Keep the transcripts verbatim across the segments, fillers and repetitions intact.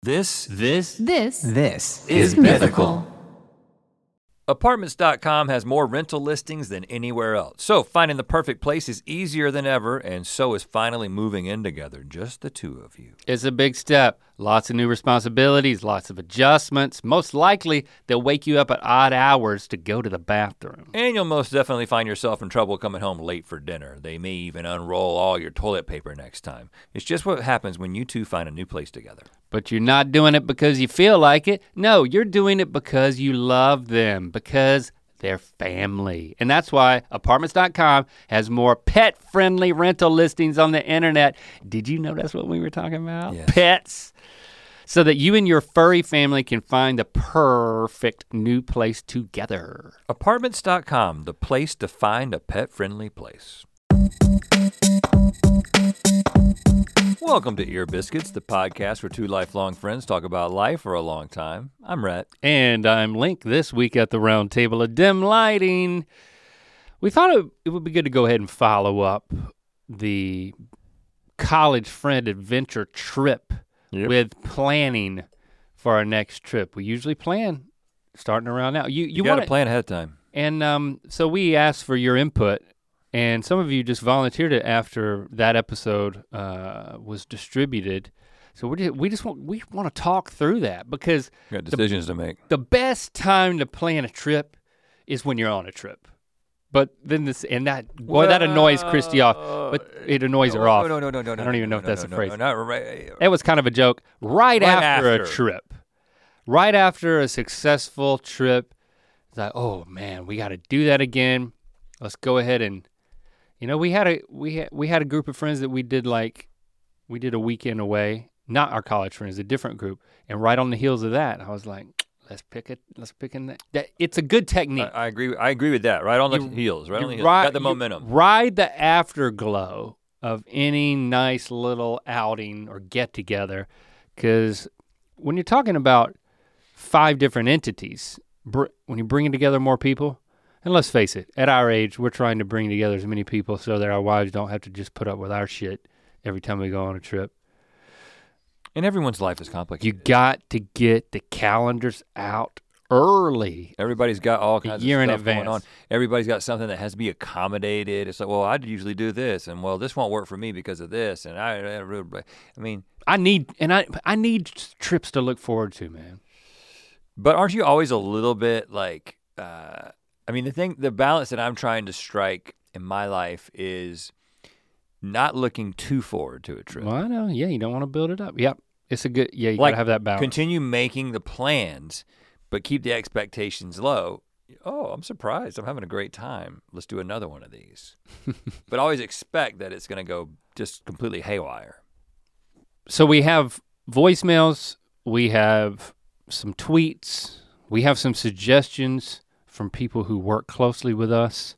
This, this, This, This is mythical. Apartments dot com has more rental listings than anywhere else. So finding the perfect place is easier than ever, and so is finally moving in together, just the two of you. It's a big step. Lots of new responsibilities, lots of adjustments. Most likely, they'll wake you up at odd hours to go to the bathroom. And you'll most definitely find yourself in trouble coming home late for dinner. They may even unroll all your toilet paper next time. It's just what happens when you two find a new place together. But you're not doing it because you feel like it. No, you're doing it because you love them, because they're family. And that's why Apartments dot com has more pet-friendly rental listings on the internet. Did you know that's what we were talking about? Yes. Pets. So that you and your furry family can find the perfect new place together. Apartments dot com, the place to find a pet-friendly place. Welcome to Ear Biscuits, the podcast where two lifelong friends talk about life for a long time. I'm Rhett. And I'm Link. This week at the round table of dim lighting, we thought it, it would be good to go ahead and follow up the college friend adventure trip Yep. with planning for our next trip. We usually plan starting around now. You you, You, gotta wanna, plan ahead of time. And um, so we asked for your input, and some of you just volunteered it after that episode uh, was distributed. So we just, we just want we want to talk through that because You got decisions to make. the best time to plan a trip is when you're on a trip. But then this, and that, boy, that annoys Christy off, but it annoys her off. No, no, no, no, no. I don't even know no, if that's no, a no, phrase. No, not right. That was kind of a joke. Right, Right after, after. a trip, right after a successful trip, it's like, oh man, we got to do that again. Let's go ahead and, you know, we had a we had we had a group of friends that we did like, we did a weekend away. Not our college friends, a different group, and right on the heels of that, I was like, let's pick it. Let's pick in that. that it's a good technique. I, I agree. I agree with that. Right on the You- heels. Right on the You heels. ri- Got the you momentum. Ride the afterglow of any nice little outing or get together, because when you're talking about five different entities, br- when you're bringing together more people, and let's face it, at our age, we're trying to bring together as many people so that our wives don't have to just put up with our shit every time we go on a trip. And everyone's life is complicated. You got to get the calendars out early. Everybody's got all kinds year of in stuff going advance. on. Everybody's got something that has to be accommodated. It's like, well, I usually do this, and well, this won't work for me because of this, and I, I, I mean, I need and I I need trips to look forward to, man. but aren't you always a little bit like? Uh, I mean, the thing, the balance that I'm trying to strike in my life is not looking too forward to a trip. Well, I know. Yeah, you don't want to build it up. Yep. It's a good, yeah, you Like, gotta have that balance. Continue making the plans, but keep the expectations low. Oh, I'm surprised. I'm having a great time. Let's do another one of these. But always expect that it's gonna go just completely haywire. So we have voicemails, we have some tweets, we have some suggestions from people who work closely with us.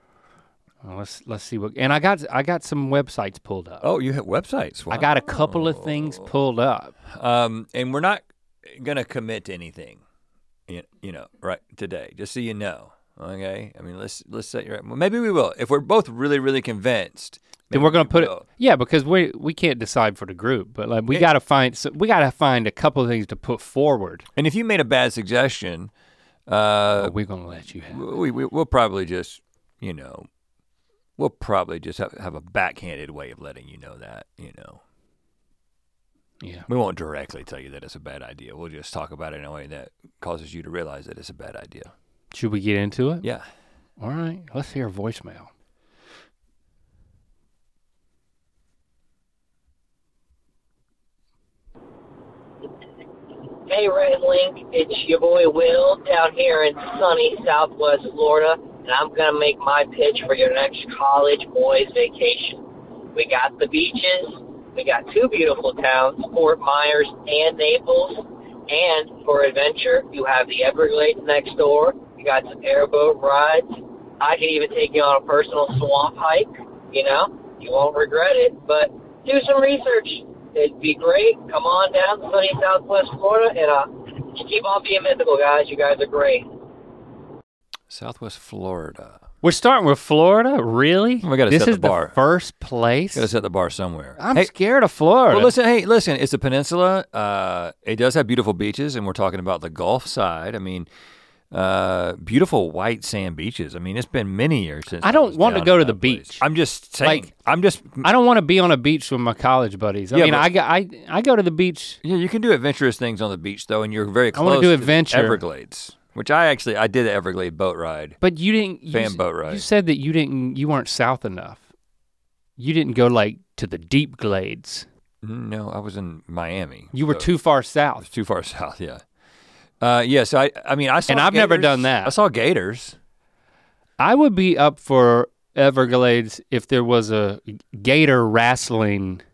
Uh, let's let's see what, and I got I got some websites pulled up. Oh, you hit websites. Wow. I got a couple of things pulled up. Um, and we're not gonna commit to anything, you, you know, right today. Just so you know, okay. I mean, let's let's set your. Well, maybe we will if we're both really really convinced. Then maybe we're gonna we put it, will. yeah, because we we can't decide for the group, but like we It- gotta find so we gotta find a couple of things to put forward. And if you made a bad suggestion, uh, But we're gonna let you have it. we, we we'll probably just, you know, we'll probably just have, have a backhanded way of letting you know that, you know. Yeah. We won't directly tell you that it's a bad idea. We'll just talk about it in a way that causes you to realize that it's a bad idea. Should we get into it? Yeah. All right, let's hear a voicemail. Hey, Red Link, it's your boy Will down here in sunny Southwest Florida, and I'm going to make my pitch for your next college boys vacation. We got the beaches, we got two beautiful towns, Fort Myers and Naples, and for adventure, you have the Everglades next door, you got some airboat rides, I can even take you on a personal swamp hike, you know, you won't regret it, but do some research. It'd be great. Come on down to sunny Southwest Florida, and uh, just keep on being mythical, guys. You guys are great. Southwest Florida. We're starting with Florida, really? We gotta this set is the bar. the first place. Gotta set the bar somewhere. I'm hey, scared of Florida. Well, listen, hey, listen. It's a peninsula. Uh, it does have beautiful beaches, and we're talking about the Gulf side. I mean, uh, beautiful white sand beaches. I mean, it's been many years since I I don't was want to down go at to that the place. beach. I'm just saying. Like, I'm just. I don't want to be on a beach with my college buddies. I Yeah, mean, but- I, go- I I go to the beach. Yeah, you can do adventurous things on the beach though, and you're very I close. wanna do to adventure. Everglades, which I actually I did the Everglade boat ride. But you didn't. You, Fan s- boat ride. You said that you didn't. You weren't south enough. You didn't go like to the deep glades. No, I was in Miami. You were so too far I was south. too far south. Yeah. Uh, yeah. So I, I mean, I saw. And I've never gators. done that. I saw gators. I would be up for Everglades if there was a gator wrestling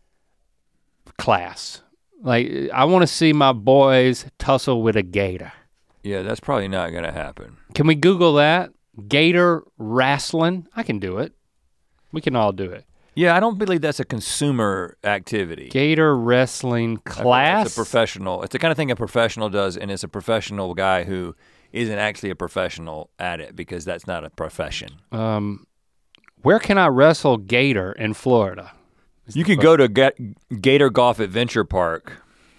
class. Like I want to see my boys tussle with a gator. Yeah, that's probably not gonna happen. Can we Google that? Gator wrestling? I can do it. We can all do it. Yeah, I don't believe that's a consumer activity. Gator wrestling I feel like class? It's a professional. It's the kind of thing a professional does, and it's a professional guy who isn't actually a professional at it because that's not a profession. um, where can I wrestle gator in Florida? You could go to Ga- Gator Golf Adventure Park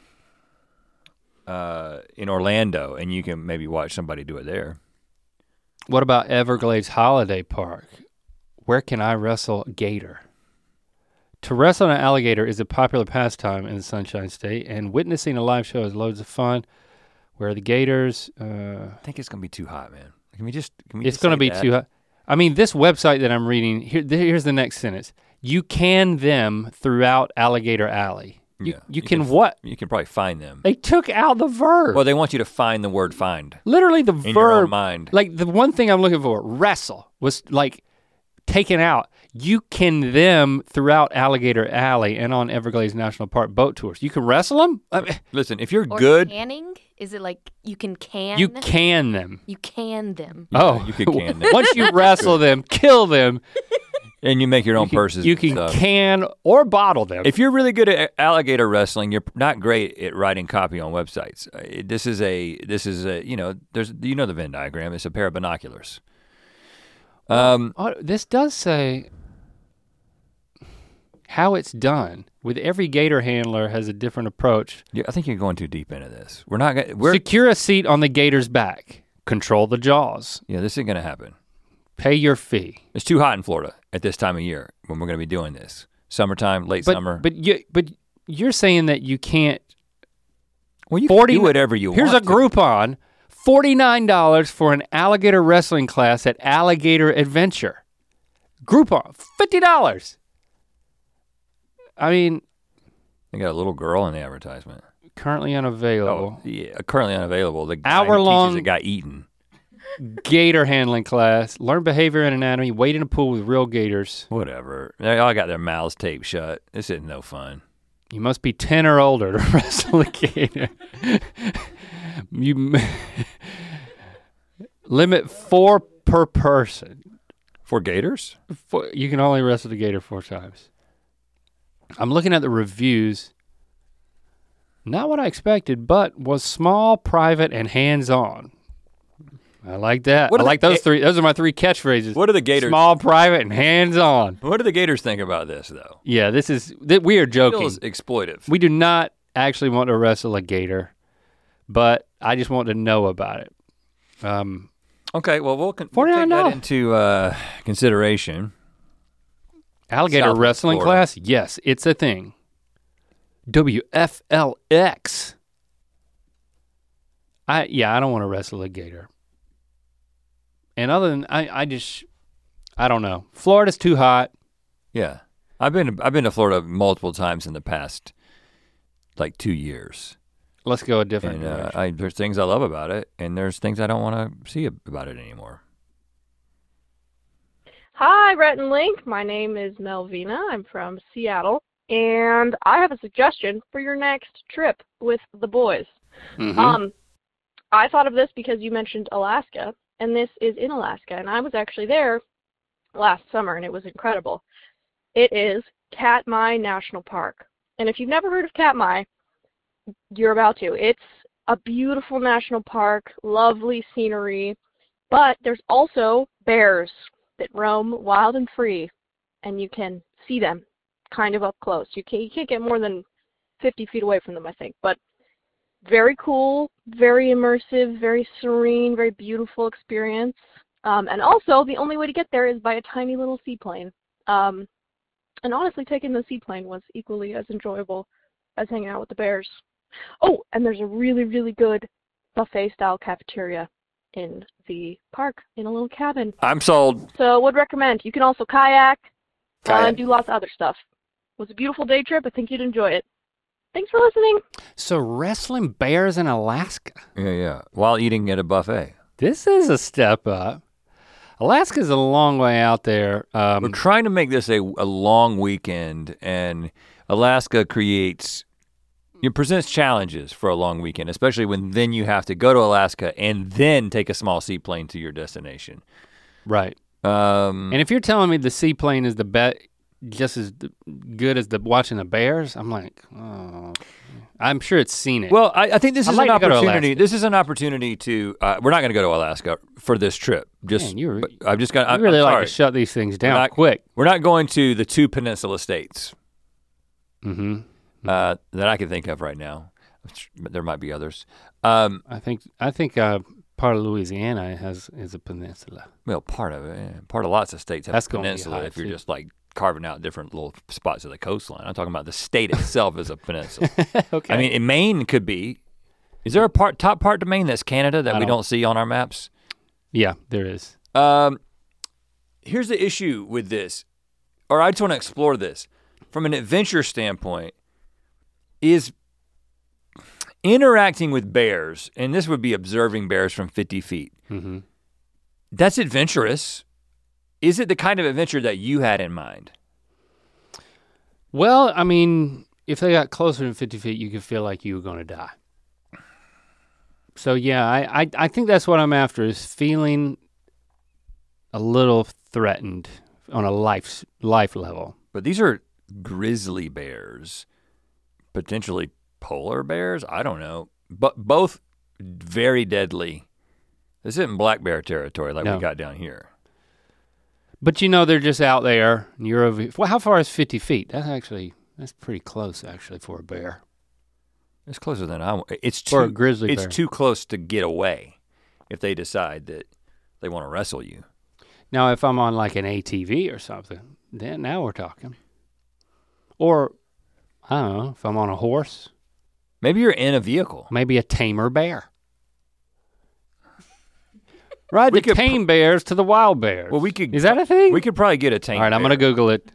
uh, in Orlando, and you can maybe watch somebody do it there. What about Everglades Holiday Park? Where can I wrestle a gator? To wrestle an alligator is a popular pastime in the Sunshine State, and witnessing a live show is loads of fun. Where the gators, uh, I think it's gonna be too hot, man. Can we just? Can we it's just going to say be that? too hot. I mean, this website that I'm reading, here, th- here's the next sentence. You can them throughout Alligator Alley. You, Yeah, you, you can, can- what? You can probably find them. They took out the verb. Well, they want you to find the word "find" Literally the in your own verb. mind. Like the one thing I'm looking for, wrestle, was like taken out. You can them throughout Alligator Alley and on Everglades National Park boat tours. You can wrestle them? I mean, Listen, if you're Or good, canning? Is it like you can can? you can them. You can them. Oh, you could can them. Once you wrestle them, kill them, and you make your own you can, purses. you and can stuff. can or bottle them. If you're really good at alligator wrestling, you're not great at writing copy on websites. Uh, it- This is a this is a you know there's you know the Venn diagram. It's a pair of binoculars. Um, Oh, this does say how it's done. With every gator handler has a different approach. yeah, I think you're going too deep into this. We're not gonna. We're Secure a seat on the gator's back. Control the jaws. yeah, this isn't gonna happen. Pay your fee. It's too hot in Florida at this time of year when we're gonna be doing this. Summertime, late But summer. but you but you're saying that you can't. well, you forty can do whatever you Here's a want. to. Groupon, forty-nine dollars for an alligator wrestling class at Alligator Adventure. Groupon, fifty dollars. I mean, They got a little girl in the advertisement. currently Oh, unavailable. yeah, currently unavailable. The guy Hour who long- teaches it got eaten. Gator handling class. Learn behavior and anatomy. Wade in a pool with real gators. Whatever. They all got their mouths taped shut. This isn't no fun. You must be ten or older to wrestle a gator. you m- limit four per person. For gators? Four, you can only wrestle the gator four times. I'm looking at the reviews. Not what I expected, but was small, private, and hands-on. I like that. What I are like the those ga- three. Those are my three catchphrases. What do the gators? Small, private, and hands-on. What do the gators think about this though? Yeah, this is. Th- we are joking. Feels exploitive. We do not actually want to wrestle a gator, but I just want to know about it. Um, Okay, well we'll, con- we'll take forty-nine that dollars. into uh, consideration. alligator Southwest wrestling Florida. class? Yes, it's a thing. W F L X. I yeah, I don't want to wrestle a gator. And other than I, I just I don't know. Florida's too hot. Yeah, I've been I've been to Florida multiple times in the past, like two years. Let's go a different And uh, direction. I, there's things I love about it, and there's things I don't want to see about it anymore. Hi, Rhett and Link. My name is Melvina. I'm from Seattle, and I have a suggestion for your next trip with the boys. Mhm. Um, I thought of this because you mentioned Alaska, and this is in Alaska, and I was actually there last summer, and it was incredible. It is Katmai National Park, and if you've never heard of Katmai, you're about to. It's a beautiful national park, lovely scenery. But there's also bears that roam wild and free, and you can see them kind of up close. You can't, you can't get more than fifty feet away from them, I think. But very cool, very immersive, very serene, very beautiful experience. Um, and also, the only way to get there is by a tiny little seaplane. Um, and honestly, taking the seaplane was equally as enjoyable as hanging out with the bears. Oh, and there's a really, really good buffet-style cafeteria in the park in a little cabin. I'm sold. So would recommend. You can also kayak, uh, Kayak. and do lots of other stuff. It was a beautiful day trip. I think you'd enjoy it. Thanks for listening. So wrestling bears in Alaska. Yeah, yeah. While eating at a buffet. This is a step up. Alaska's a long way out there. Um, We're trying to make this a, a long weekend, and Alaska creates, it presents challenges for a long weekend, especially when then you have to go to Alaska and then take a small seaplane to your destination. right. Um, And if you're telling me the seaplane is the bet, just as good as the watching the bears, I'm like, oh, I'm sure it's seen it. well, I, I think this I'd is like an to go to opportunity. Alaska. This is an opportunity to. Uh, we're not going to go to Alaska for this trip. Just, Man, you, re- but I'm just going. you to really I'm like sorry. to shut these things down not- quick. We're not going to the two peninsula states Mm-hmm. uh, that I can think of right now. But there might be others. Um, I think I think uh, part of Louisiana has is a peninsula. well, part of it, yeah. part of lots of states have That's a gonna be peninsula. high, If you're too. just like carving out different little spots of the coastline, I'm talking about the state itself as a peninsula. Okay. I mean, in Maine could be. Is there a part top part to Maine that's Canada that I we don't- don't see on our maps? yeah, there is. Um, here's the issue with this, or I just want to explore this from an adventure standpoint. Is interacting with bears, and this would be observing bears from fifty feet. Mm-hmm. That's adventurous. Is it the kind of adventure that you had in mind? Well, I mean, if they got closer than fifty feet, you could feel like you were going to die. So yeah, I, I I think that's what I'm after is feeling a little threatened on a life life level. But these are grizzly bears, potentially polar bears. I don't know, but both very deadly. This isn't black bear territory like No. we got down here. But you know, they're just out there. And you're over. Well, how far is fifty feet? That's actually that's pretty close actually for a bear. It's closer than I want. It's For a too grizzly It's bear. too close to get away if they decide that they want to wrestle you. Now, if I'm on like an A T V or something, then now we're talking. Or I don't know if I'm on a horse, Maybe you're in a vehicle. maybe a tamer bear. Ride We the could tame bears to the wild bears. Well, we could. Is that a thing? We could probably get a tank. All right, I'm bear. gonna Google it.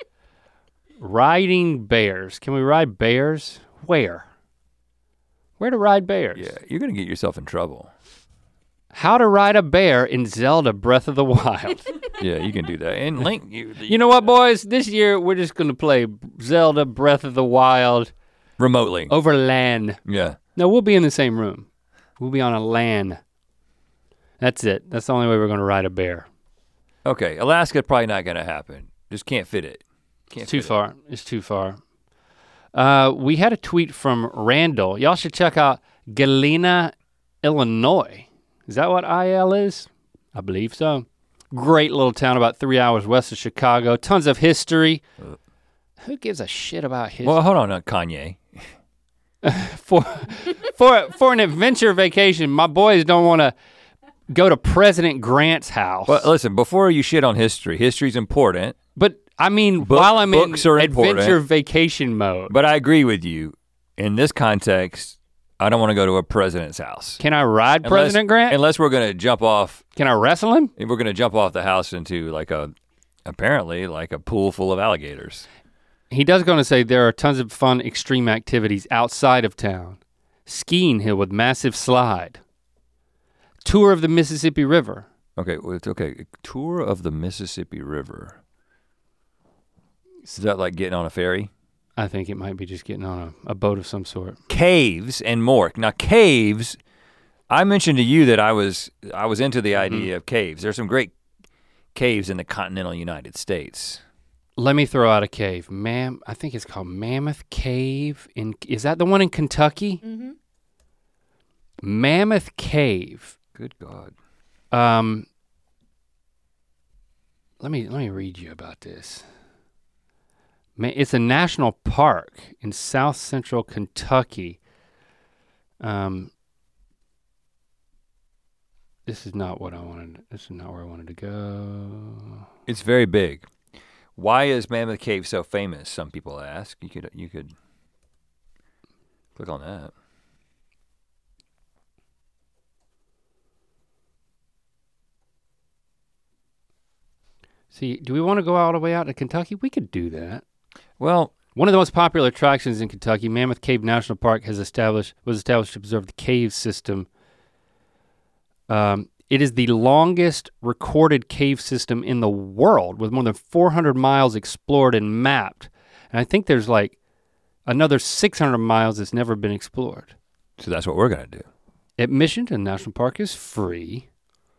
Riding bears. Can we ride bears? Where? Where to ride bears? Yeah, you're gonna get yourself in trouble. How to ride a bear in Zelda Breath of the Wild. Yeah, you can do that. And Link, you, You know what, boys? This year we're just gonna play Zelda Breath of the Wild remotely. over LAN. Yeah. No, we'll be in the same room. We'll be on a LAN. That's it. That's the only way we're gonna ride a bear. Okay, Alaska probably not gonna happen. Just can't fit it. Can't It's too fit it. far. It's too far. Uh, we had a tweet from Randall. Y'all should check out Galena, Illinois. Is that what I L is? I believe so. Great little town about three hours west of Chicago. Tons of history. Uh. Who gives a shit about history? Well, hold on, uh, Kanye. for for for an adventure vacation, my boys don't want to go to President Grant's house. Well, listen, before you shit on history, history's important. but I mean, Book- while I'm in books are adventure important. vacation mode, But I agree with you. In this context, I don't want to go to a president's house. can I ride Unless- President Grant? Unless we're gonna jump off, Can I wrestle him? we're gonna jump off the house into like a, apparently like a pool full of alligators. He does go on to say there are tons of fun extreme activities outside of town. Skiing hill with massive slide. Tour of the Mississippi River. Okay, well, it's okay. Tour of the Mississippi River. Is that like getting on a ferry? I think it might be just getting on a, a boat of some sort. Caves and more. Now caves, I mentioned to you that I was I was into the idea of caves. There's some great caves in the continental United States. Let me throw out a cave. Mam, I think it's called Mammoth Cave. In Is that the one in Kentucky? Mm-hmm. Mammoth Cave. Good God. Um, let me let me read you about this. Man, it's a national park in South Central Kentucky. Um, this is not what I wanted. This is not where I wanted to go. It's very big. Why is Mammoth Cave so famous? Some people ask. You could you could click on that. See, do we want to go all the way out to Kentucky? We could do that. Well, one of the most popular attractions in Kentucky, Mammoth Cave National Park, has established was established to preserve the cave system. Um, it is the longest recorded cave system in the world, with more than four hundred miles explored and mapped. And I think there's like another six hundred miles that's never been explored. So that's what we're gonna do. Admission to the national park is free.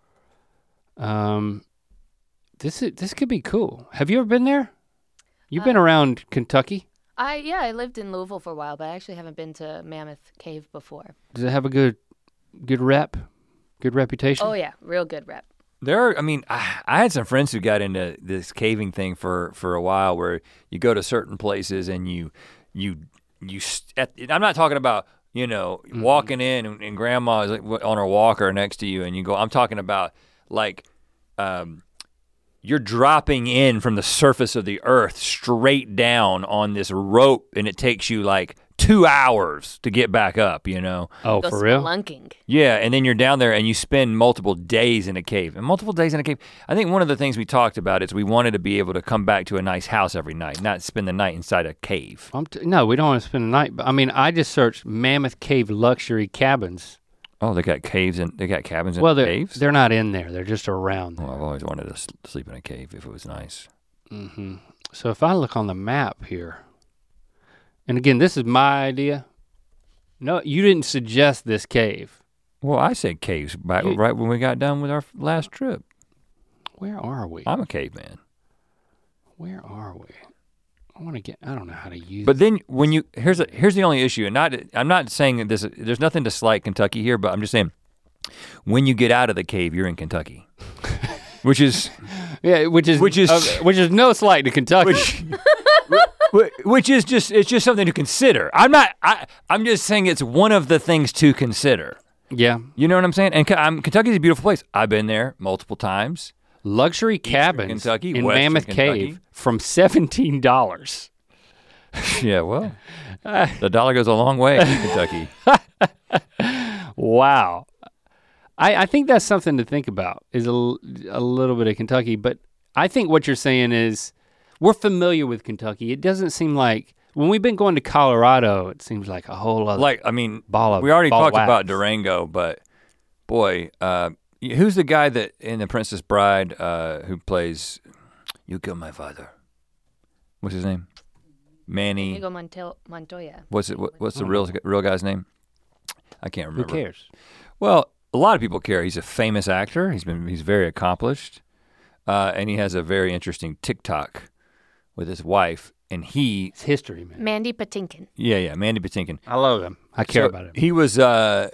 Um, this is, this could be cool. Have you ever been there? You've been Uh, around Kentucky. I yeah, I lived in Louisville for a while, but I actually haven't been to Mammoth Cave before. Does it have a good, good rep, good reputation? Oh yeah, real good rep. There are, I mean, I, I had some friends who got into this caving thing for, for a while, where you go to certain places and you, you, you. st- At, I'm not talking about, you know, Mhm. walking in and, and grandma is like on her walker next to you and you go. I'm talking about like, um, you're dropping in from the surface of the earth straight down on this rope, and it takes you like two hours to get back up, you know? Oh, Go for real? spelunking. Yeah, and then you're down there and you spend multiple days in a cave. And multiple days in a cave, I think one of the things we talked about is we wanted to be able to come back to a nice house every night, not spend the night inside a cave. I'm t- no, we don't want to spend the night. But I mean, I just searched Mammoth Cave luxury cabins. Oh, they got caves and they got cabins in Well, they're caves? they're not in there. They're just around there. Well, I've always wanted to s- sleep in a cave if it was nice. hmm So if I look on the map here, and again, this is my idea. No, you didn't suggest this cave. Well, I said caves back You- right when we got done with our f- last trip. Where are we? I'm a caveman. Where are we? I want to get. I don't know how to use. But then when you here's a, here's the only issue, and not I'm not saying that this there's nothing to slight Kentucky here, but I'm just saying when you get out of the cave, you're in Kentucky, which is yeah, which is which is- uh, which is no slight to Kentucky. which, whi- which is just it's just something to consider. I'm not I I'm just saying it's one of the things to consider. yeah, You know what I'm saying? And Ke- I'm, Kentucky's a beautiful place. I've been there multiple times. luxury cabins Kentucky, in Western Mammoth Kentucky. Cave from seventeen dollars. Yeah, well, the dollar goes a long way in Kentucky. Wow. I, I think that's something to think about, is a, l- a little bit of Kentucky. But I think what you're saying is we're familiar with Kentucky. It doesn't seem like, when we've been going to Colorado, it seems like a whole other Like, I mean, ball of we already ball of talked about wax. Durango, but boy, uh, who's the guy that in The Princess Bride uh, who plays "You Killed My Father"? What's his name? Manny. Inigo Montel- Montoya. What's it? What, what's the I real don't real guy's name? I can't Who remember. cares? Well, a lot of people care. He's a famous actor. He's been he's very accomplished, uh, and he has a very interesting TikTok with his wife. And he, It's history, man. Mandy Patinkin. yeah, yeah, Mandy Patinkin. I love him. I care So about him. He was uh,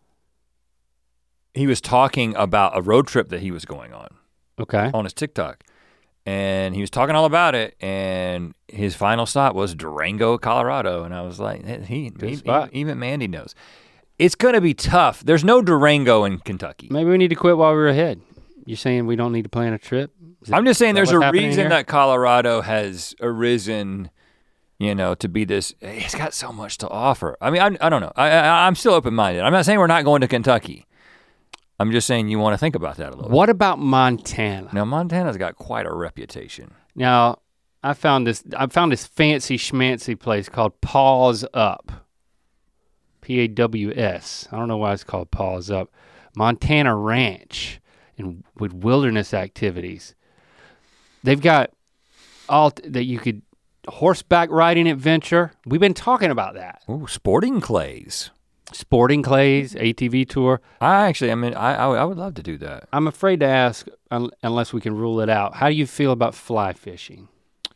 he was talking about a road trip that he was going on Okay. on his TikTok, and he was talking all about it. And his final stop was Durango, Colorado. And I was like, he, Good he spot. even Mandy knows. It's gonna be tough. There's no Durango in Kentucky. Maybe we need to quit while we're ahead. You're saying we don't need to plan a trip? Is that- I'm just saying is that there's what's a happening reason here? that Colorado has arisen, you know, to be this. It's got so much to offer. I mean, I, I don't know. I, I, I'm still open-minded. I'm not saying we're not going to Kentucky. I'm just saying you want to think about that a little What about Montana? bit. Now, Montana's got quite a reputation. Now, I found this I found this fancy schmancy place called Paws Up. P A W S. I don't know why it's called Paws Up. Montana Ranch and with wilderness activities. They've got all t- that you could horseback riding adventure. We've been talking about that. Ooh, sporting clays. Sporting clays, A T V tour. I actually, I mean, I, I, I would love to do that. I'm afraid to ask un- unless we can rule it out. How do you feel about fly fishing?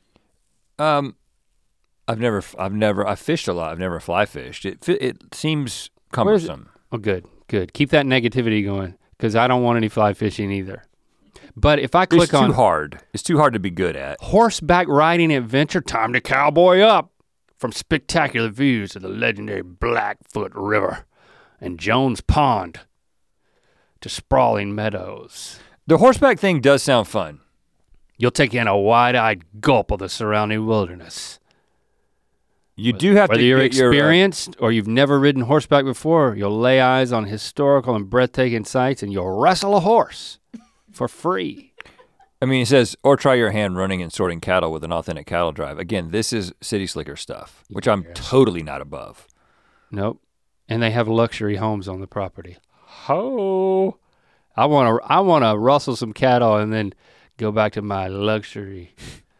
Um, I've never, I've never, I fished a lot. I've never fly fished. It, fi- it seems Where's it? cumbersome. Oh, good, good. Keep that negativity going. because I don't want any fly fishing either. But if I It's click too on hard. It's too hard to be good at. horseback riding adventure, time to cowboy up from spectacular views of the legendary Blackfoot River and Jones Pond to sprawling meadows. The horseback thing does sound fun. You'll take in a wide-eyed gulp of the surrounding wilderness. You do have Whether to you're get your, uh, experienced or you've never ridden horseback before, you'll lay eyes on historical and breathtaking sights and you'll wrestle a horse for free. I mean, it says, or try your hand running and sorting cattle with an authentic cattle drive. Again, this is City Slicker stuff, which I'm Yes. totally not above. Nope. And they have luxury homes on the property. Ho! I want to I want to rustle some cattle and then go back to my luxury.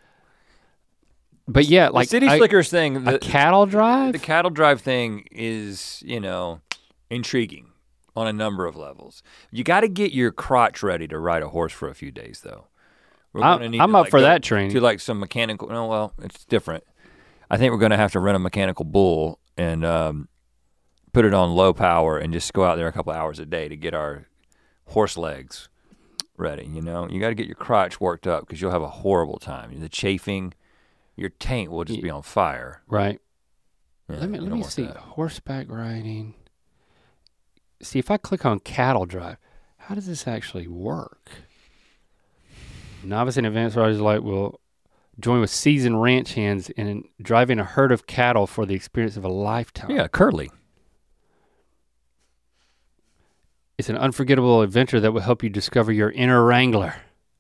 But yeah, like the City I- Slickers thing, a the, cattle drive? the cattle drive thing is, you know, intriguing on a number of levels. You got to get your crotch ready to ride a horse for a few days, though. We're I'm- gonna need I'm to, up like, for go that training. To like some mechanical, no, well, it's different. I think we're going to have to rent a mechanical bull and um, put it on low power and just go out there a couple hours a day to get our horse legs ready, you know? You got to get your crotch worked up because you'll have a horrible time. The chafing, your taint will just be on fire. Right. Yeah, let me you let don't me want see. that. Horseback riding. See, if I click on cattle drive, how does this actually work? Novice and advanced riders alike will join with seasoned ranch hands in driving a herd of cattle for the experience of a lifetime. Yeah, curly. It's an unforgettable adventure that will help you discover your inner wrangler.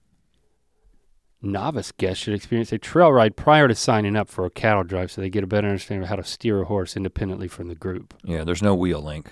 Novice guests should experience a trail ride prior to signing up for a cattle drive so they get a better understanding of how to steer a horse independently from the group. Yeah, there's no wheel link.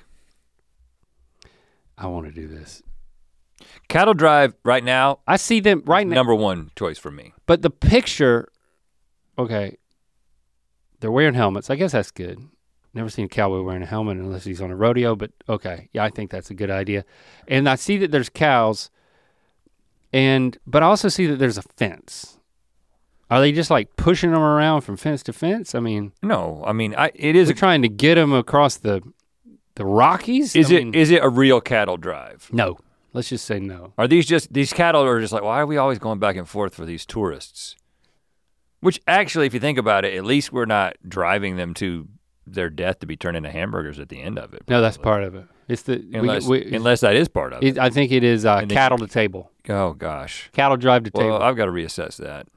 I want to do this. Cattle drive right now, I see them right now. number one choice for me. But the picture, okay, they're wearing helmets. I guess that's good. Never seen a cowboy wearing a helmet unless he's on a rodeo, but okay. Yeah, I think that's a good idea. And I see that there's cows, and but I also see that there's a fence. Are they just like pushing them around from fence to fence? I mean, No, I mean, I, it is. is A, trying to get them across the the Rockies? is I it mean, is it a real cattle drive? no. Let's just say no. Are these just these cattle are just like, why are we always going back and forth for these tourists? Which actually, if you think about it, at least we're not driving them to their death to be turned into hamburgers at the end of it. No, that's probably. part of it. It's the we- Unless, we- unless that is part of it. it, I think it is uh, And then- cattle to table. Oh gosh. Cattle drive to Well, table. I've got to reassess that.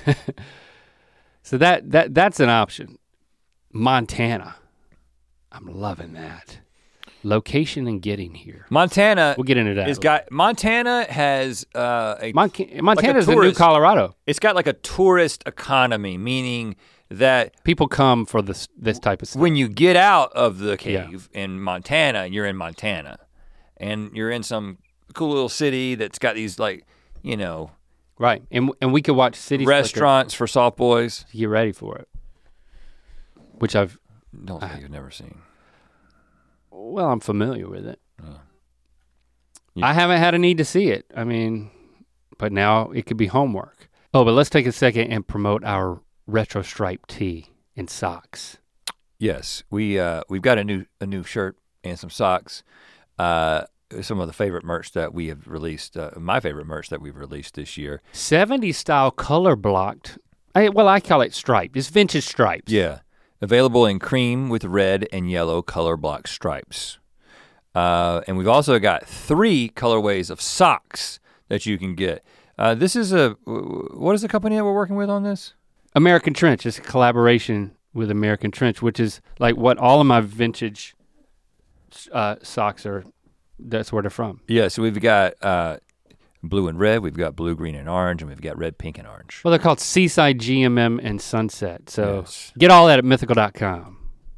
So that that that's an option. Montana. I'm loving that. Location and getting here. Montana We'll get into that. is got Montana has uh, a Mon- Montana's the new tourist- Colorado. it's got like a tourist economy, meaning that People come for this this type of stuff. when you get out of the Yeah. cave in Montana, you're in Montana, and you're in some cool little city that's got these like, you know, Right. And and we could watch City Slicker restaurants for soft boys. to get ready for it. Which I've Don't think you've never seen. well, I'm familiar with it. Yeah. I haven't had a need to see it. I mean, but now it could be homework. Oh, but let's take a second and promote our retro stripe tee and socks. Yes, we uh, we've got a new a new shirt and some socks. Uh, some of the favorite merch that we have released. Uh, my favorite merch that we've released this year. seventies style color blocked. I, well, I call it striped. It's vintage stripes. Yeah, available in cream with red and yellow color block stripes. Uh, and we've also got three colorways of socks that you can get. Uh, this is a what is the company that we're working with on this? American Trench is a collaboration with American Trench, which is like what all of my vintage uh, socks are. That's where they're from. Yeah, so we've got uh, blue and red, we've got blue, green, and orange, and we've got red, pink, and orange. Well, they're called Seaside, G M M, and Sunset. So Yes. get all that at mythical dot com.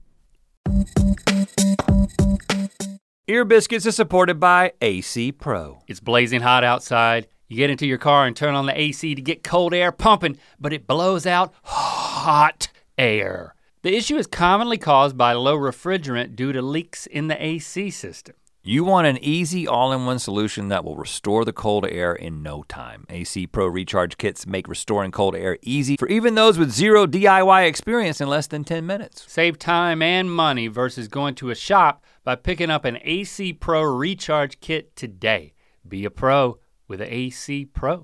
Ear Biscuits is supported by A C Pro. It's blazing hot outside. You get into your car and turn on the A C to get cold air pumping, but it blows out hot air. The issue is commonly caused by low refrigerant due to leaks in the A C system. You want an easy all-in-one solution that will restore the cold air in no time. A C Pro recharge kits make restoring cold air easy for even those with zero D I Y experience in less than ten minutes. Save time and money versus going to a shop by picking up an A C Pro recharge kit today. Be a pro with an A C Pro.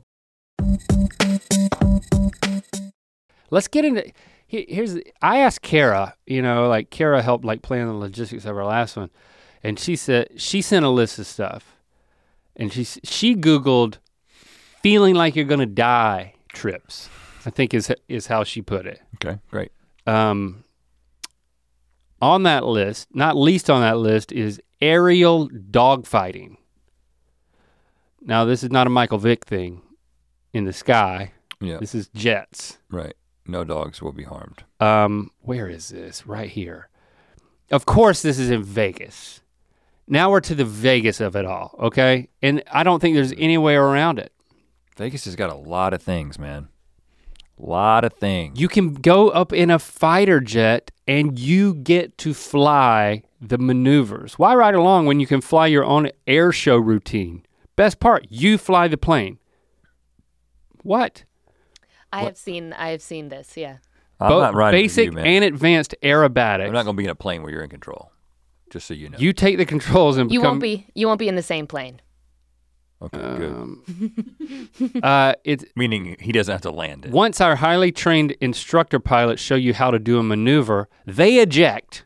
Let's get into, here's, I asked Kara, you know, like Kara helped like plan the logistics of our last one. And she said, she sent a list of stuff. And she, she Googled feeling like you're gonna die trips, I think is, is how she put it. Okay, great. Um, on that list, not least on that list, is aerial dogfighting. Now, this is not a Michael Vick thing in the sky. Yeah. This is jets. Right. No dogs will be harmed. Um, where is this? Right here. Of course, this is in Vegas. Now we're to the Vegas of it all, okay? And I don't think there's any way around it. Vegas has got a lot of things, man. A lot of things. You can go up in a fighter jet and you get to fly the maneuvers. Why ride along when you can fly your own air show routine? Best part, you fly the plane. What? I What? have seen I have seen this, yeah. I'm Both not riding with basic you, man. and advanced aerobatics. I'm not gonna be in a plane where you're in control. Just so you know. You take the controls and You become, won't be you won't be in the same plane. okay, good. Um, uh, it's Meaning he doesn't have to land it. once our highly trained instructor pilots show you how to do a maneuver, they eject.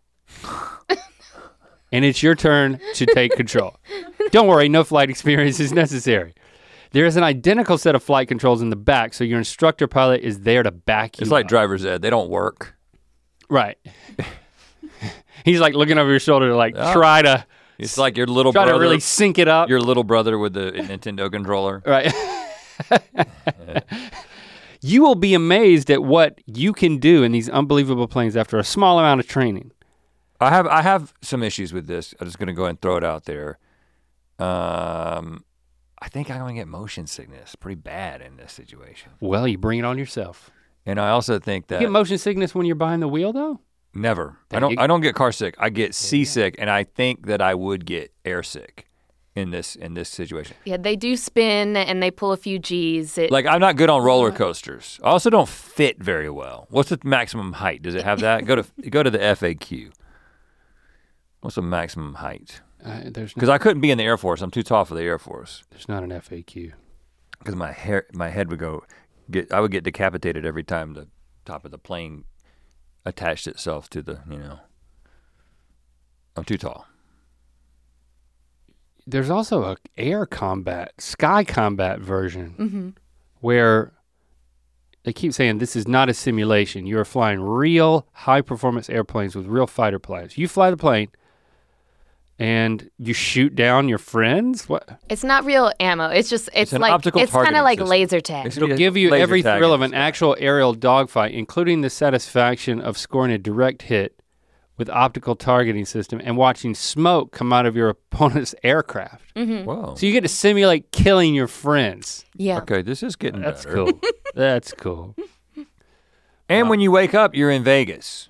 And it's your turn to take control. Don't worry, no flight experience is necessary. There is an identical set of flight controls in the back, so your instructor pilot is there to back you It's like up. driver's ed. They don't work. Right. He's like looking over your shoulder to like Yeah. try to It's like your little try brother. to really sync it up. Your little brother with the Nintendo controller. Right. You will be amazed at what you can do in these unbelievable planes after a small amount of training. I have I have some issues with this. I'm just gonna go ahead and throw it out there. Um, I think I'm gonna get motion sickness pretty bad in this situation. Well, you bring it on yourself. And I also think You that get motion sickness when you're behind the wheel though? never. I There don't you- I don't get car sick. I get seasick, and I think that I would get air sick in this in this situation. Yeah, they do spin and they pull a few G's. It, Like I'm not good on roller coasters. I also don't fit very well. What's the maximum height? Does it have that? Go to go to the F A Q. What's the maximum height? Uh, there's, Because no, I couldn't be in the Air Force. I'm too tall for the Air Force. there's not an F A Q. Because my hair, my head would go, get. I would get decapitated every time the top of the plane attached itself to the, you know. I'm too tall. There's also a air combat, sky combat version Mhm. where they keep saying this is not a simulation. You are flying real high performance airplanes with real fighter pilots. You fly the plane and you shoot down your friends? What? It's not real ammo. It's just it's, an like optical it's kind targeting of like system. laser tag. It's- It'll Yeah, give you laser every tag thrill in of the an sky. actual aerial dogfight, including the satisfaction of scoring a direct hit with optical targeting system and watching smoke come out of your opponent's aircraft. Mm-hmm. Whoa. So you get to simulate killing your friends. Yeah. Okay, this is getting That's better. cool. That's cool. And when you wake up, you're in Vegas.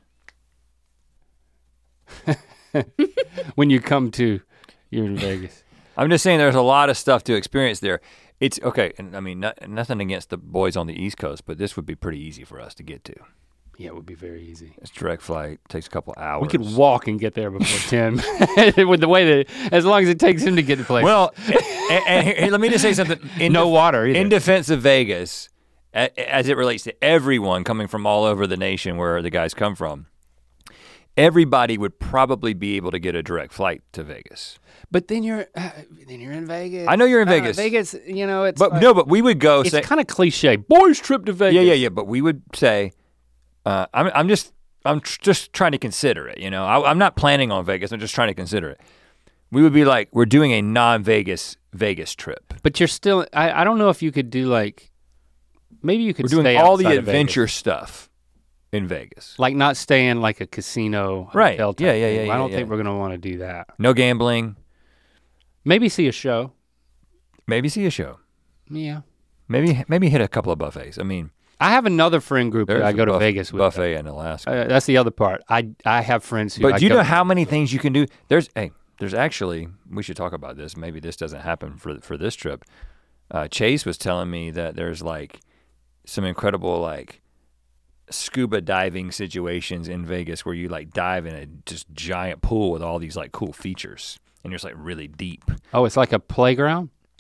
When you come to, you're in Vegas. I'm just saying there's a lot of stuff to experience there. It's okay, and I mean, not, nothing against the boys on the East Coast, but this would be pretty easy for us to get to. Yeah, it would be very easy. It's direct flight, takes a couple hours. We could walk and get there before ten with the way that, as long as it takes him to get to place. Well, and, and here, here, let me just say something. In no def- water either. In defense of Vegas, a- as it relates to everyone coming from all over the nation where the guys come from, everybody would probably be able to get a direct flight to Vegas. but then you're, uh, then you're in Vegas. I know you're in I don't know, Vegas. Vegas, you know, it's But like- no, but we would go it's say, kind of cliche. Boys trip to Vegas. yeah, yeah, yeah. But we would say, uh, I'm, I'm just, I'm tr- just trying to consider it. You know, I, I'm not planning on Vegas. I'm just trying to consider it. We would be like, we're doing a non-Vegas Vegas trip. But you're still, I, I don't know if you could do like, maybe you could We're doing stay all the outside of adventure Vegas. stuff in Vegas. Like not stay in like a casino Right. hotel type Yeah, yeah, thing. yeah, I yeah, don't yeah. think we're gonna want to do that. No gambling. Maybe see a show. Maybe see a show. Yeah. Maybe maybe hit a couple of buffets. I mean, I have another friend group there's that I a go to buff- Vegas with. buffet in Alaska. Uh, that's the other part. I I have friends who. but I do you go- know how many things you can do? There's hey, there's actually we should talk about this. Maybe this doesn't happen for for this trip. Uh, Chase was telling me that there's like some incredible like scuba diving situations in Vegas where you like dive in a just giant pool with all these like cool features and you're just like really deep. Oh, it's like a playground.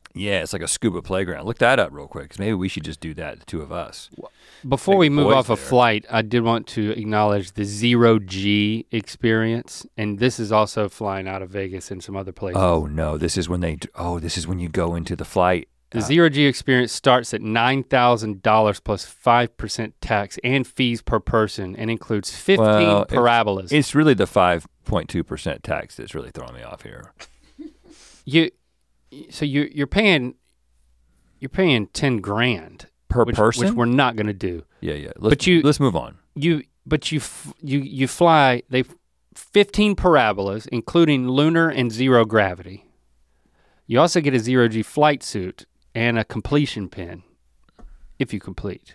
Yeah, it's like a scuba playground. Look that up real quick, because maybe we should just do that, the two of us. Before Take we the move boys off a there. flight, I did want to acknowledge the zero G experience, and this is also flying out of Vegas and some other places. Oh no, this is when they, oh, this is when you go into the flight. The Uh, zero G experience starts at nine thousand dollars plus five percent tax and fees per person and includes fifteen Well, it- parabolas. It's really the five point two percent tax that's really throwing me off here. you, so you, you're paying, you're paying ten grand Per which, person? which we're not gonna do. Yeah, yeah. Let's, But you- let's move on. You, but you, f- you, you fly, they, fifteen parabolas, including lunar and zero gravity. You also get a zero G flight suit and a completion pin, if you complete.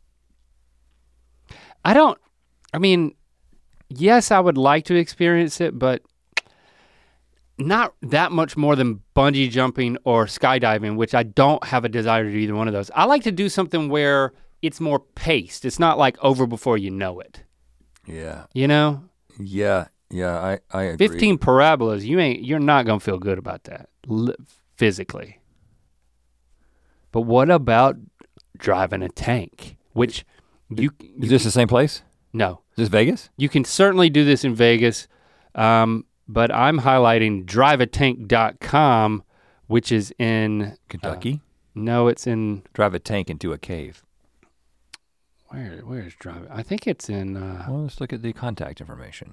I don't, I mean, yes, I would like to experience it, but not that much more than bungee jumping or skydiving, which I don't have a desire to do either one of those. I like to do something where it's more paced. It's not like over before you know it, Yeah, you know? yeah, yeah. I, I agree. fifteen parabolas, you ain't, you're not gonna feel good about that li- physically. But what about driving a tank? Which you, Is this the same place? no, Is this Vegas? you can certainly do this in Vegas, um, but I'm highlighting drive a tank dot com, which is in Kentucky? no, it's in Drive a tank into a cave. where? Where's drive? I think it's in. Uh, Well, let's look at the contact information.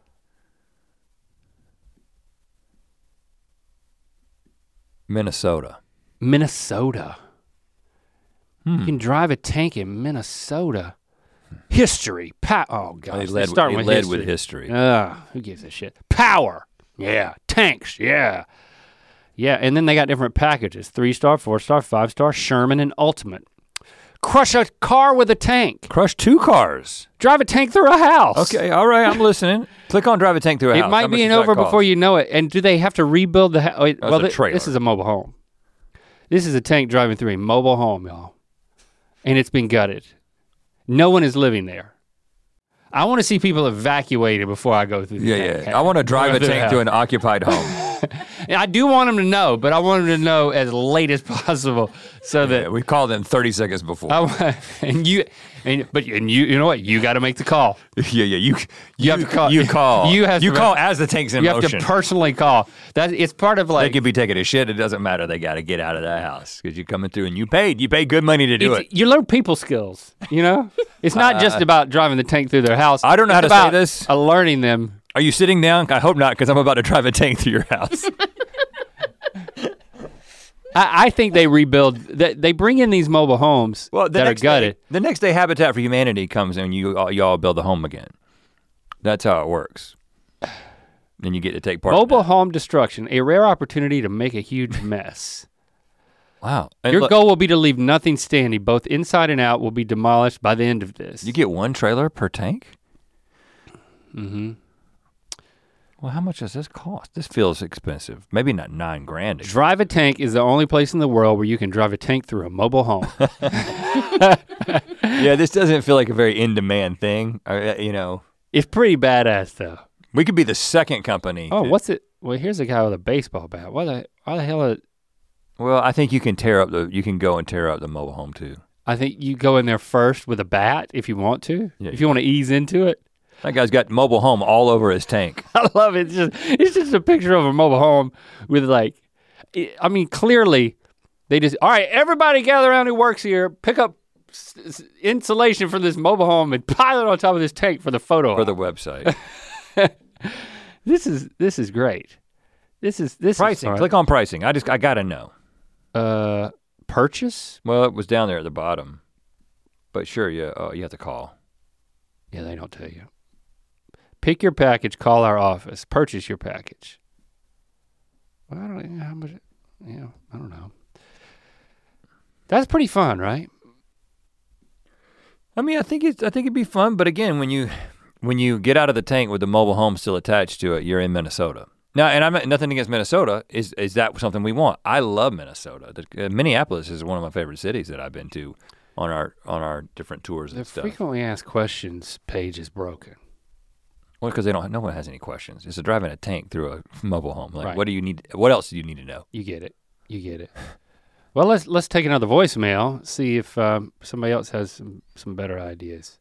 Minnesota. Minnesota. Hmm. You can drive a tank in Minnesota. History. Pa- oh gosh. They they're led, starting they with led history. with history. Ugh, who gives a shit? Power. Yeah. Tanks. Yeah. Yeah, and then they got different packages. Three star, four star, five star, Sherman, and Ultimate. Crush a car with a tank. Crush two cars. Drive a tank through a house. Okay, all right, I'm listening. Click on drive a tank through a It house. might How much be an does that over cost? before you know it. And do they have to rebuild the house? Oh, wait, That's well, a thi- trailer. this is a mobile home. This is a tank driving through a mobile home, y'all. And it's been gutted. No one is living there. I want to see people evacuated before I go through the Yeah, tank. yeah. I want to drive a Go through the tank to house. an occupied home. And I do want them to know, but I want them to know as late as possible so that Yeah, we called them thirty seconds before. I want, and you and but and you you know what? You got to make the call. yeah, yeah. You, you have to call- You call. you have You to- call as the tank's in You have motion. to personally call. That it's part of They like could be taking a shit. It doesn't matter. They got to get out of that house because you're coming through and you paid. You paid good money to do it's- it. you learn people skills, you know? It's not just about driving the tank through their house. I don't know how It's to say about, this. Uh, learning them. Are you sitting down? I hope not, because I'm about to drive a tank through your house. I, I think they rebuild, they, they bring in these mobile homes Well, the that are next gutted. Day, the next day, Habitat for Humanity comes and you all, you all build a home again. That's how it works. Then you get to take part. in Mobile that. home destruction, a rare opportunity to make a huge mess. Wow. And Your look, goal will be to leave nothing standing. Both inside and out will be demolished by the end of this. You get one trailer per tank. Mm-hmm. Well, how much does this cost? This feels expensive. Maybe not nine grand. Drive a Tank is the only place in the world where you can drive a tank through a mobile home. Yeah, this doesn't feel like a very in-demand thing. Uh, you know, It's pretty badass though. we could be the second company. Oh, to- what's it? Well, here's a guy with a baseball bat. Why the why the hell? Are, Well, I think you can tear up the. You can go and tear up the mobile home too. I think you go in there first with a bat if you want to. Yeah, if you want to ease into it. That guy's got mobile home all over his tank. I love it. It's just it's just a picture of a mobile home with like, it- I mean, clearly they just all right. Everybody gather around who works here. Pick up s- s- insulation for this mobile home and pile it on top of this tank for the photo. For the op. website. This is this is great. This is this Pricing. Is fun. Click on pricing. I just I gotta know. Uh, purchase. Well, it was down there at the bottom. But sure, yeah. Oh, you have to call. Yeah, they don't tell you. Pick your package. Call our office. Purchase your package. Well, I don't know how much. Yeah, I don't know. That's pretty fun, right? I mean, I think it's I think it'd be fun, but again, when you when you get out of the tank with the mobile home still attached to it, you're in Minnesota. Now, and I'm not, nothing against Minnesota. Is is that something we want? I love Minnesota. The, uh, Minneapolis is one of my favorite cities that I've been to on our on our different tours The and stuff. frequently asked questions page is broken. Well, because they don't. No one has any questions. It's a driving a tank through a mobile home. Like, Right. what do you need? What else do you need to know? You get it. You get it. Well, let's let's take another voicemail. See if um, somebody else has some, some better ideas.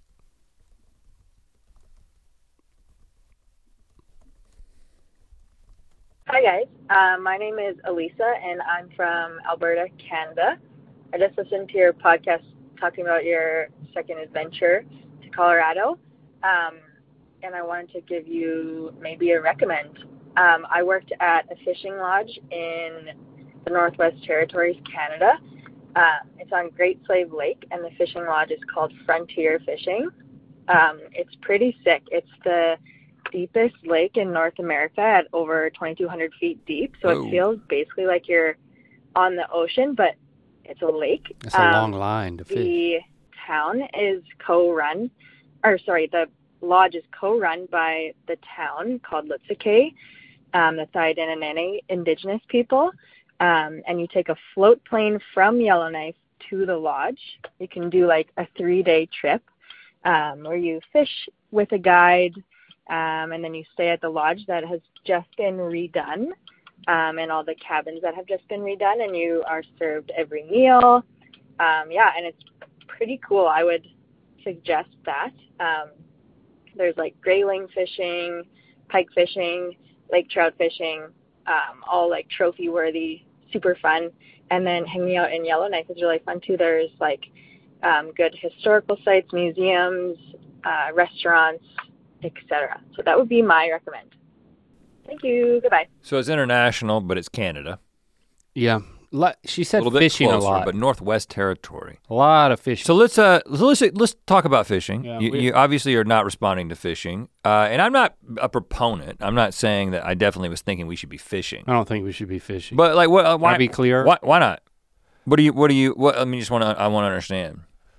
Hi guys, uh, my name is Elisa and I'm from Alberta, Canada. I just listened to your podcast talking about your second adventure to Colorado, um, and I wanted to give you maybe a recommend. Um, I worked at a fishing lodge in the Northwest Territories, Canada. Uh, it's on Great Slave Lake, and the fishing lodge is called Frontier Fishing. Um, it's pretty sick. It's the deepest lake in North America at over twenty-two hundred feet deep, so Whoa. It feels basically like you're on the ocean, but it's a lake. That's a Um, long line to fish. The town is co-run, or sorry, the lodge is co-run by the town called Litsake, um, the Thaidinanene indigenous people, um, and you take a float plane from Yellowknife to the lodge. You can do like a three-day trip um, where you fish with a guide, um, and then you stay at the lodge that has just been redone, um, and all the cabins that have just been redone, and you are served every meal. Um, yeah, and it's pretty cool. I would suggest that. Um, there's like grayling fishing, pike fishing, lake trout fishing, um, all like trophy worthy, super fun. And then hanging out in Yellowknife is really fun too. There's like um, good historical sites, museums, uh, restaurants, et cetera. So that would be my recommend. Thank you. Goodbye. So it's international, but it's Canada. Yeah, Le- she A said little bit fishing closer, a lot. but Northwest Territory. A lot of fishing. So let's uh let's let's talk about fishing. Yeah, you, we- you obviously are not responding to fishing, uh, and I'm not a proponent. I'm not saying that I definitely was thinking we should be fishing. I don't think we should be fishing. But like, what? Uh, why Can I be clear? Why, why not? What do you? What do you? What? I mean, just want to. I want to understand.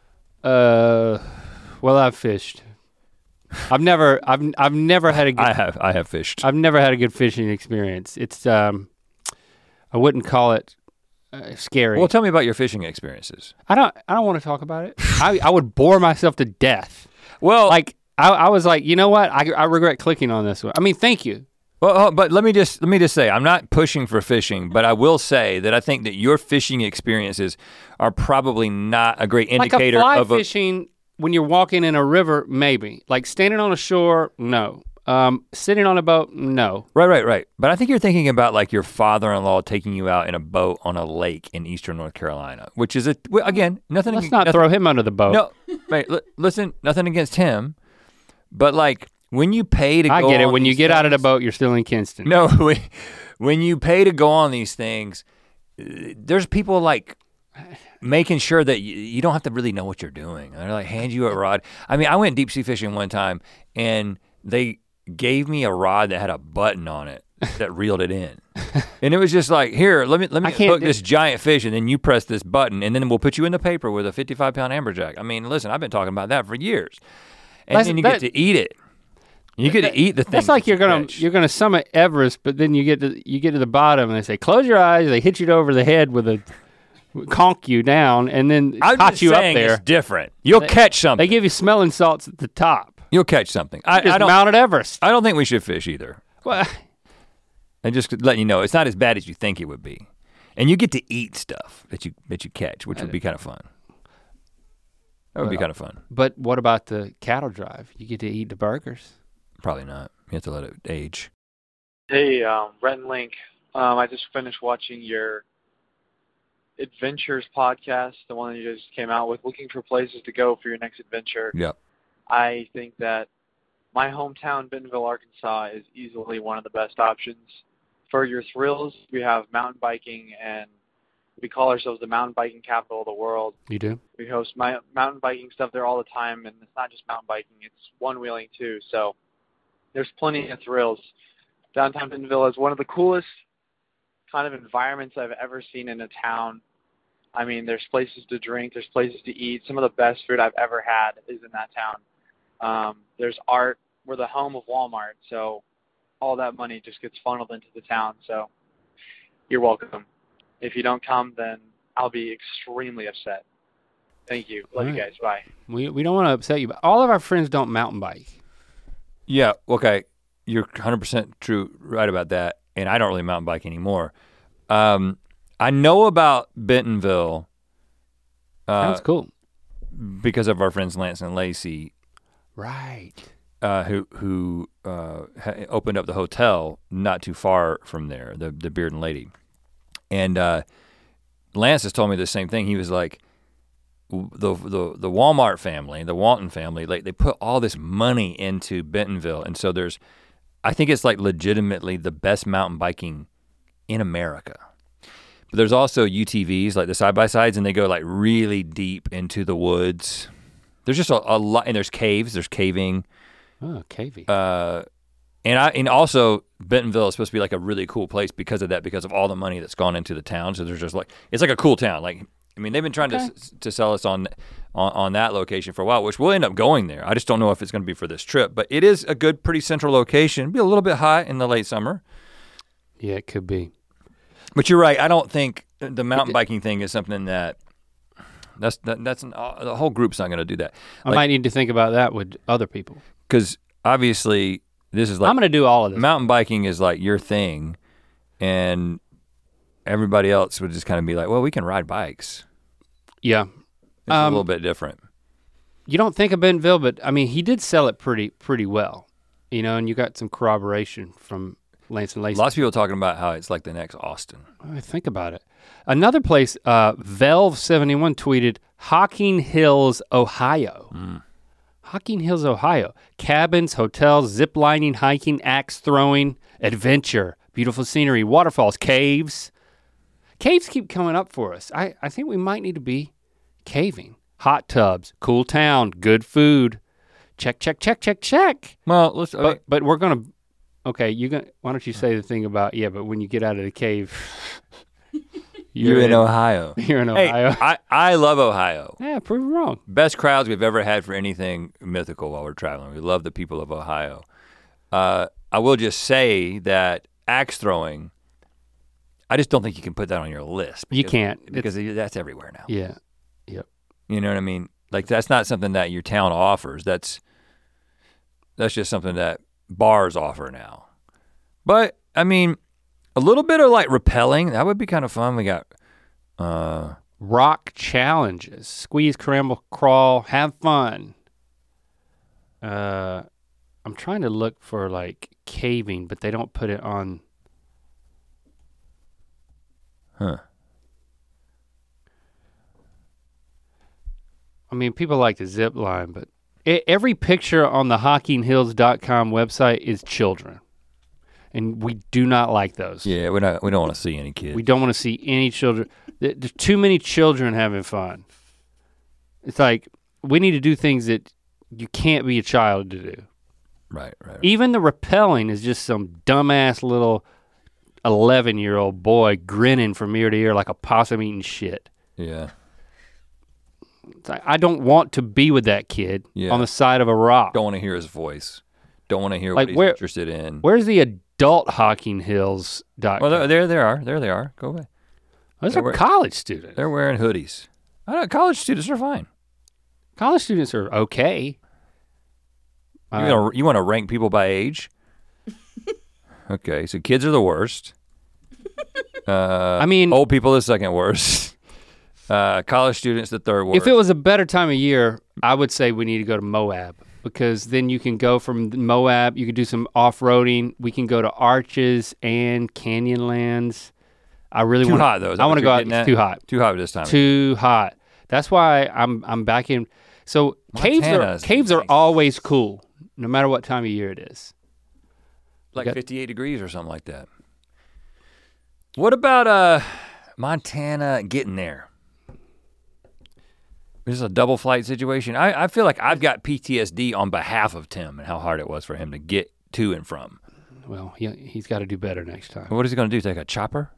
Uh, well, I've fished. I've never, I've, I've never had a good, I have. I have fished. I've never had a good fishing experience. It's, um, I wouldn't call it uh, scary. Well, tell me about your fishing experiences. I don't, I don't want to talk about it. I, I would bore myself to death. Well, Like, I, I was like, you know what? I, I regret clicking on this one. I mean, thank you. Well, uh, but let me just let me just say, I'm not pushing for fishing, but I will say that I think that your fishing experiences are probably not a great indicator like a fly of a. fishing when you're walking in a river, maybe. Like standing on a shore, no. Um, sitting on a boat, no. Right, right, right. But I think you're thinking about like your father-in-law taking you out in a boat on a lake in eastern North Carolina, which is a well, again nothing. Let's ag- not nothing, throw him under the boat. No, wait. Li- listen, nothing against him, but like when you pay to I go get it. on When you these get out of the things- boat, you're still in Kinston. No, when, when you pay to go on these things, uh, there's people like making sure that you, you don't have to really know what you're doing. They're like hand you a rod. I mean, I went deep sea fishing one time and they gave me a rod that had a button on it that reeled it in. And it was just like, here, let me let me I can't hook do- this giant fish and then you press this button and then we'll put you in the paper with a fifty-five pound amberjack. I mean, listen, I've been talking about that for years. And That's- then you that- get to eat it. You get to eat the thing. That's like you're gonna you're gonna summit Everest, but then you get to you get to the bottom and they say close your eyes. They hit you over the head with a conk you down and then I'm caught just you up saying there. it's different. You'll They- catch something. They give you smelling salts at the top. You'll catch something. I, Just I don't. mounted Everest. I don't think we should fish either. Well, And just letting you know, it's not as bad as you think it would be. And you get to eat stuff that you that you catch, which would be kind of fun. That would be Well, kind of fun. but what about the cattle drive? You get to eat the burgers. Probably not. You have to let it age. Hey, um, Rhett and Link. Um, I just finished watching your Adventures podcast, the one that you just came out with, looking for places to go for your next adventure. Yep. I think that my hometown, Bentonville, Arkansas, is easily one of the best options. For your thrills, we have mountain biking, and we call ourselves the mountain biking capital of the world. You do? We host my mountain biking stuff there all the time, and it's not just mountain biking, it's one-wheeling too. So there's plenty of thrills. Downtown Bentonville is one of the coolest kind of environments I've ever seen in a town. I mean, there's places to drink, there's places to eat. Some of the best food I've ever had is in that town. Um, there's art. We're the home of Walmart, so all that money just gets funneled into the town. So you're welcome. If you don't come, then I'll be extremely upset. Thank you. Love All you right. guys. Bye. We we don't want to upset you, but all of our friends don't mountain bike. Yeah. Okay. You're one hundred percent true, right about that. And I don't really mountain bike anymore. Um, I know about Bentonville. Uh, Sounds cool. Because of our friends Lance and Lacey, Right. uh, who who uh, ha- opened up the hotel not too far from there, the the Beard and Lady, and uh, Lance has told me the same thing. He was like, the the the Walmart family, the Walton family, like they put all this money into Bentonville, and so there's, I think it's like legitimately the best mountain biking in America. But there's also U T Vs, like the side-by-sides, and they go like really deep into the woods. There's just a, a lot, and there's caves, there's caving. Oh, cavey. Uh, and I and also Bentonville is supposed to be like a really cool place because of that, because of all the money that's gone into the town. So there's just like, it's like a cool town. Like, I mean, they've been trying Okay. to to sell us on, on on that location for a while, which we'll end up going there. I just don't know if it's gonna be for this trip, but it is a good, pretty central location. Be a little bit hot in the late summer. Yeah, it could be. But you're right. I don't think the mountain biking thing is something that that's that, that's an, uh, the whole group's not going to do that. I Like- might need to think about that with other people. Because obviously this is like I'm gonna do all of this. mountain biking is like your thing, and everybody else would just kind of be like, well, we can ride bikes. Yeah. It's a Um, little bit different. You don't think of Bentonville, but I mean, he did sell it pretty pretty well, you know, and you got some corroboration from Lance and Lacey. Lots of people talking about how it's like the next Austin. I think about it. Another place, uh, Velve seventy-one tweeted, Hocking Hills, Ohio. Mm. Hocking Hills, Ohio. Cabins, hotels, zip lining, hiking, axe throwing, adventure, beautiful scenery, waterfalls, caves. Caves keep coming up for us. I, I think we might need to be caving. Hot tubs, cool town, good food. Check, check, check, check, check. Well, let's. I mean, But but we're gonna. Okay, you gonna. Why don't you say the thing about yeah? But when you get out of the cave, you're in Ohio. You're in Hey, Ohio. I, I love Ohio. Yeah, prove it wrong. Best crowds we've ever had for anything mythical while we're traveling. We love the people of Ohio. Uh, I will just say that axe throwing, I just don't think you can put that on your list. You because- can't. Because that's everywhere now. Yeah. You know what I mean? Like that's not something that your town offers. That's that's just something that bars offer now. But I mean, a little bit of like rappelling, that would be kind of fun. We got uh Rock challenges. Squeeze, scramble, crawl, have fun. Uh, I'm trying to look for like caving, but they don't put it on. huh. I mean, people like to zip line, but e- every picture on the hocking hills dot com website is children. And we do not like those. Yeah, we don't we don't want to see any kids. We don't want to see any children. There- There's too many children having fun. It's like we need to do things that you can't be a child to do. Right, right. Even the rappelling is just some dumbass little eleven-year-old boy grinning from ear to ear like a possum eating shit. Yeah. It's like, I don't want to be with that kid Yeah. on the side of a rock. Don't want to hear his voice. Don't want to hear Like, what he's where- interested in. Where's the adult hocking hills dot com? Well, there, there they are. There they are. Go away. Those they're are where- college students. They're wearing hoodies. I don't, college students are fine. College students are okay. You, Uh, gonna, you want to rank people by age? Okay, so kids are the worst. Uh, I mean- old people the second worst. Uh, college students the third worst. If it was a better time of year, I would say we need to go to Moab because then you can go from Moab, you can do some off-roading. We can go to Arches and Canyonlands. I really too want hot though. Is that I what want to you're go out. getting It's at? too hot. Too hot this time. Too hot. That's why I'm I'm back in. So caves are Montana's caves are nice. always cool, no matter what time of year it is. like got- fifty-eight degrees or something like that. What about uh, Montana getting there? Is this a double flight situation? I, I feel like I've got P T S D on behalf of Tim and how hard it was for him to get to and from. Well, he he's got to do better next time. What is he gonna do, take a chopper?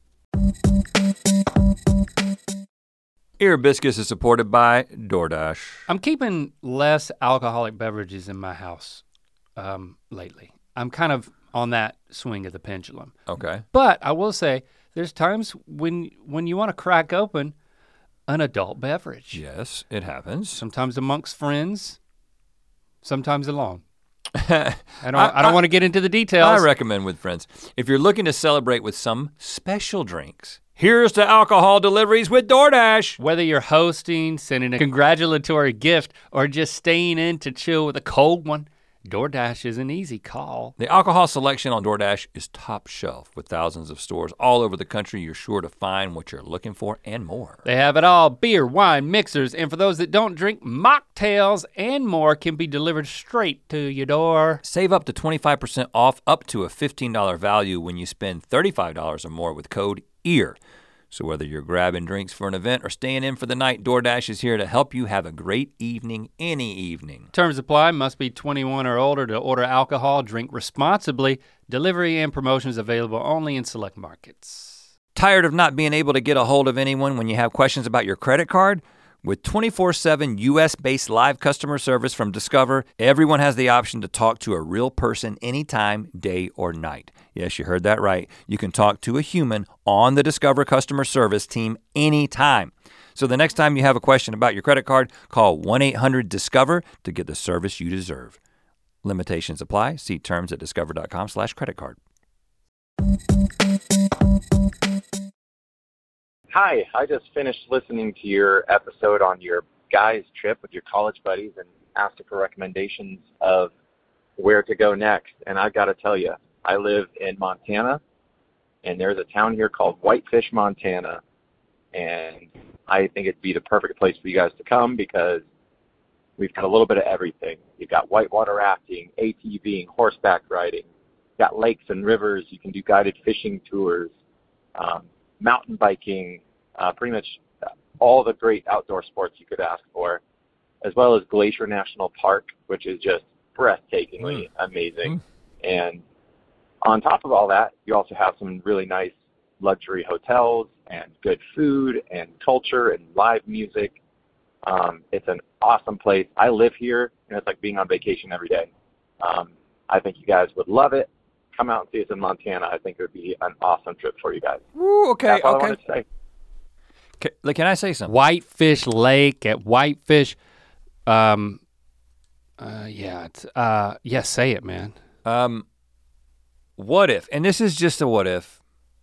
Ear Biscuits is supported by DoorDash. I'm keeping less alcoholic beverages in my house um, lately. I'm kind of on that swing of the pendulum. Okay. But I will say, there's times when when you want to crack open an adult beverage. Yes, it happens. Sometimes amongst friends, sometimes alone. I I don't. I, don't want to get into the details. I recommend with friends. If you're looking to celebrate with some special drinks, Here's to alcohol deliveries with DoorDash. Whether you're hosting, sending a congratulatory gift, or just staying in to chill with a cold one, DoorDash is an easy call. The alcohol selection on DoorDash is top shelf. With thousands of stores all over the country, you're sure to find what you're looking for and more. They have it all, beer, wine, mixers, and for those that don't drink, mocktails and more can be delivered straight to your door. Save up to twenty-five percent off up to a fifteen dollars value when you spend thirty-five dollars or more with code EAR. So whether you're grabbing drinks for an event or staying in for the night, DoorDash is here to help you have a great evening any evening. Terms apply, must be twenty-one or older to order alcohol, drink responsibly. Delivery and promotions available only in select markets. Tired of not being able to get a hold of anyone when you have questions about your credit card? With twenty-four seven U S-based live customer service from Discover, everyone has the option to talk to a real person anytime, day or night. Yes, you heard that right. You can talk to a human on the Discover customer service team anytime. So the next time you have a question about your credit card, call one eight hundred discover to get the service you deserve. Limitations apply. See terms at discover.com slash credit card. Hi, I just finished listening to your episode on your guys' trip with your college buddies and asked for recommendations of where to go next. And I've got to tell you, I live in Montana, and there's a town here called Whitefish, Montana. And I think it'd be the perfect place for you guys to come because we've got a little bit of everything. You've got whitewater rafting, ATVing, horseback riding. You've got lakes and rivers. You can do guided fishing tours, um, mountain biking, uh, pretty much all the great outdoor sports you could ask for, as well as Glacier National Park, which is just breathtakingly mm. amazing. Mm. And on top of all that, you also have some really nice luxury hotels and good food and culture and live music. Um, it's an awesome place. I live here, and it's like being on vacation every day. Um, I think you guys would love it. Come out and see us in Montana. I think it would be an awesome trip for you guys. Ooh, okay, That's all okay. I wanted to say. Can, can I say something? Whitefish Lake at Whitefish. Um, uh, yeah, it's, uh, yeah, say it, man. Um, what if, and this is just a what if,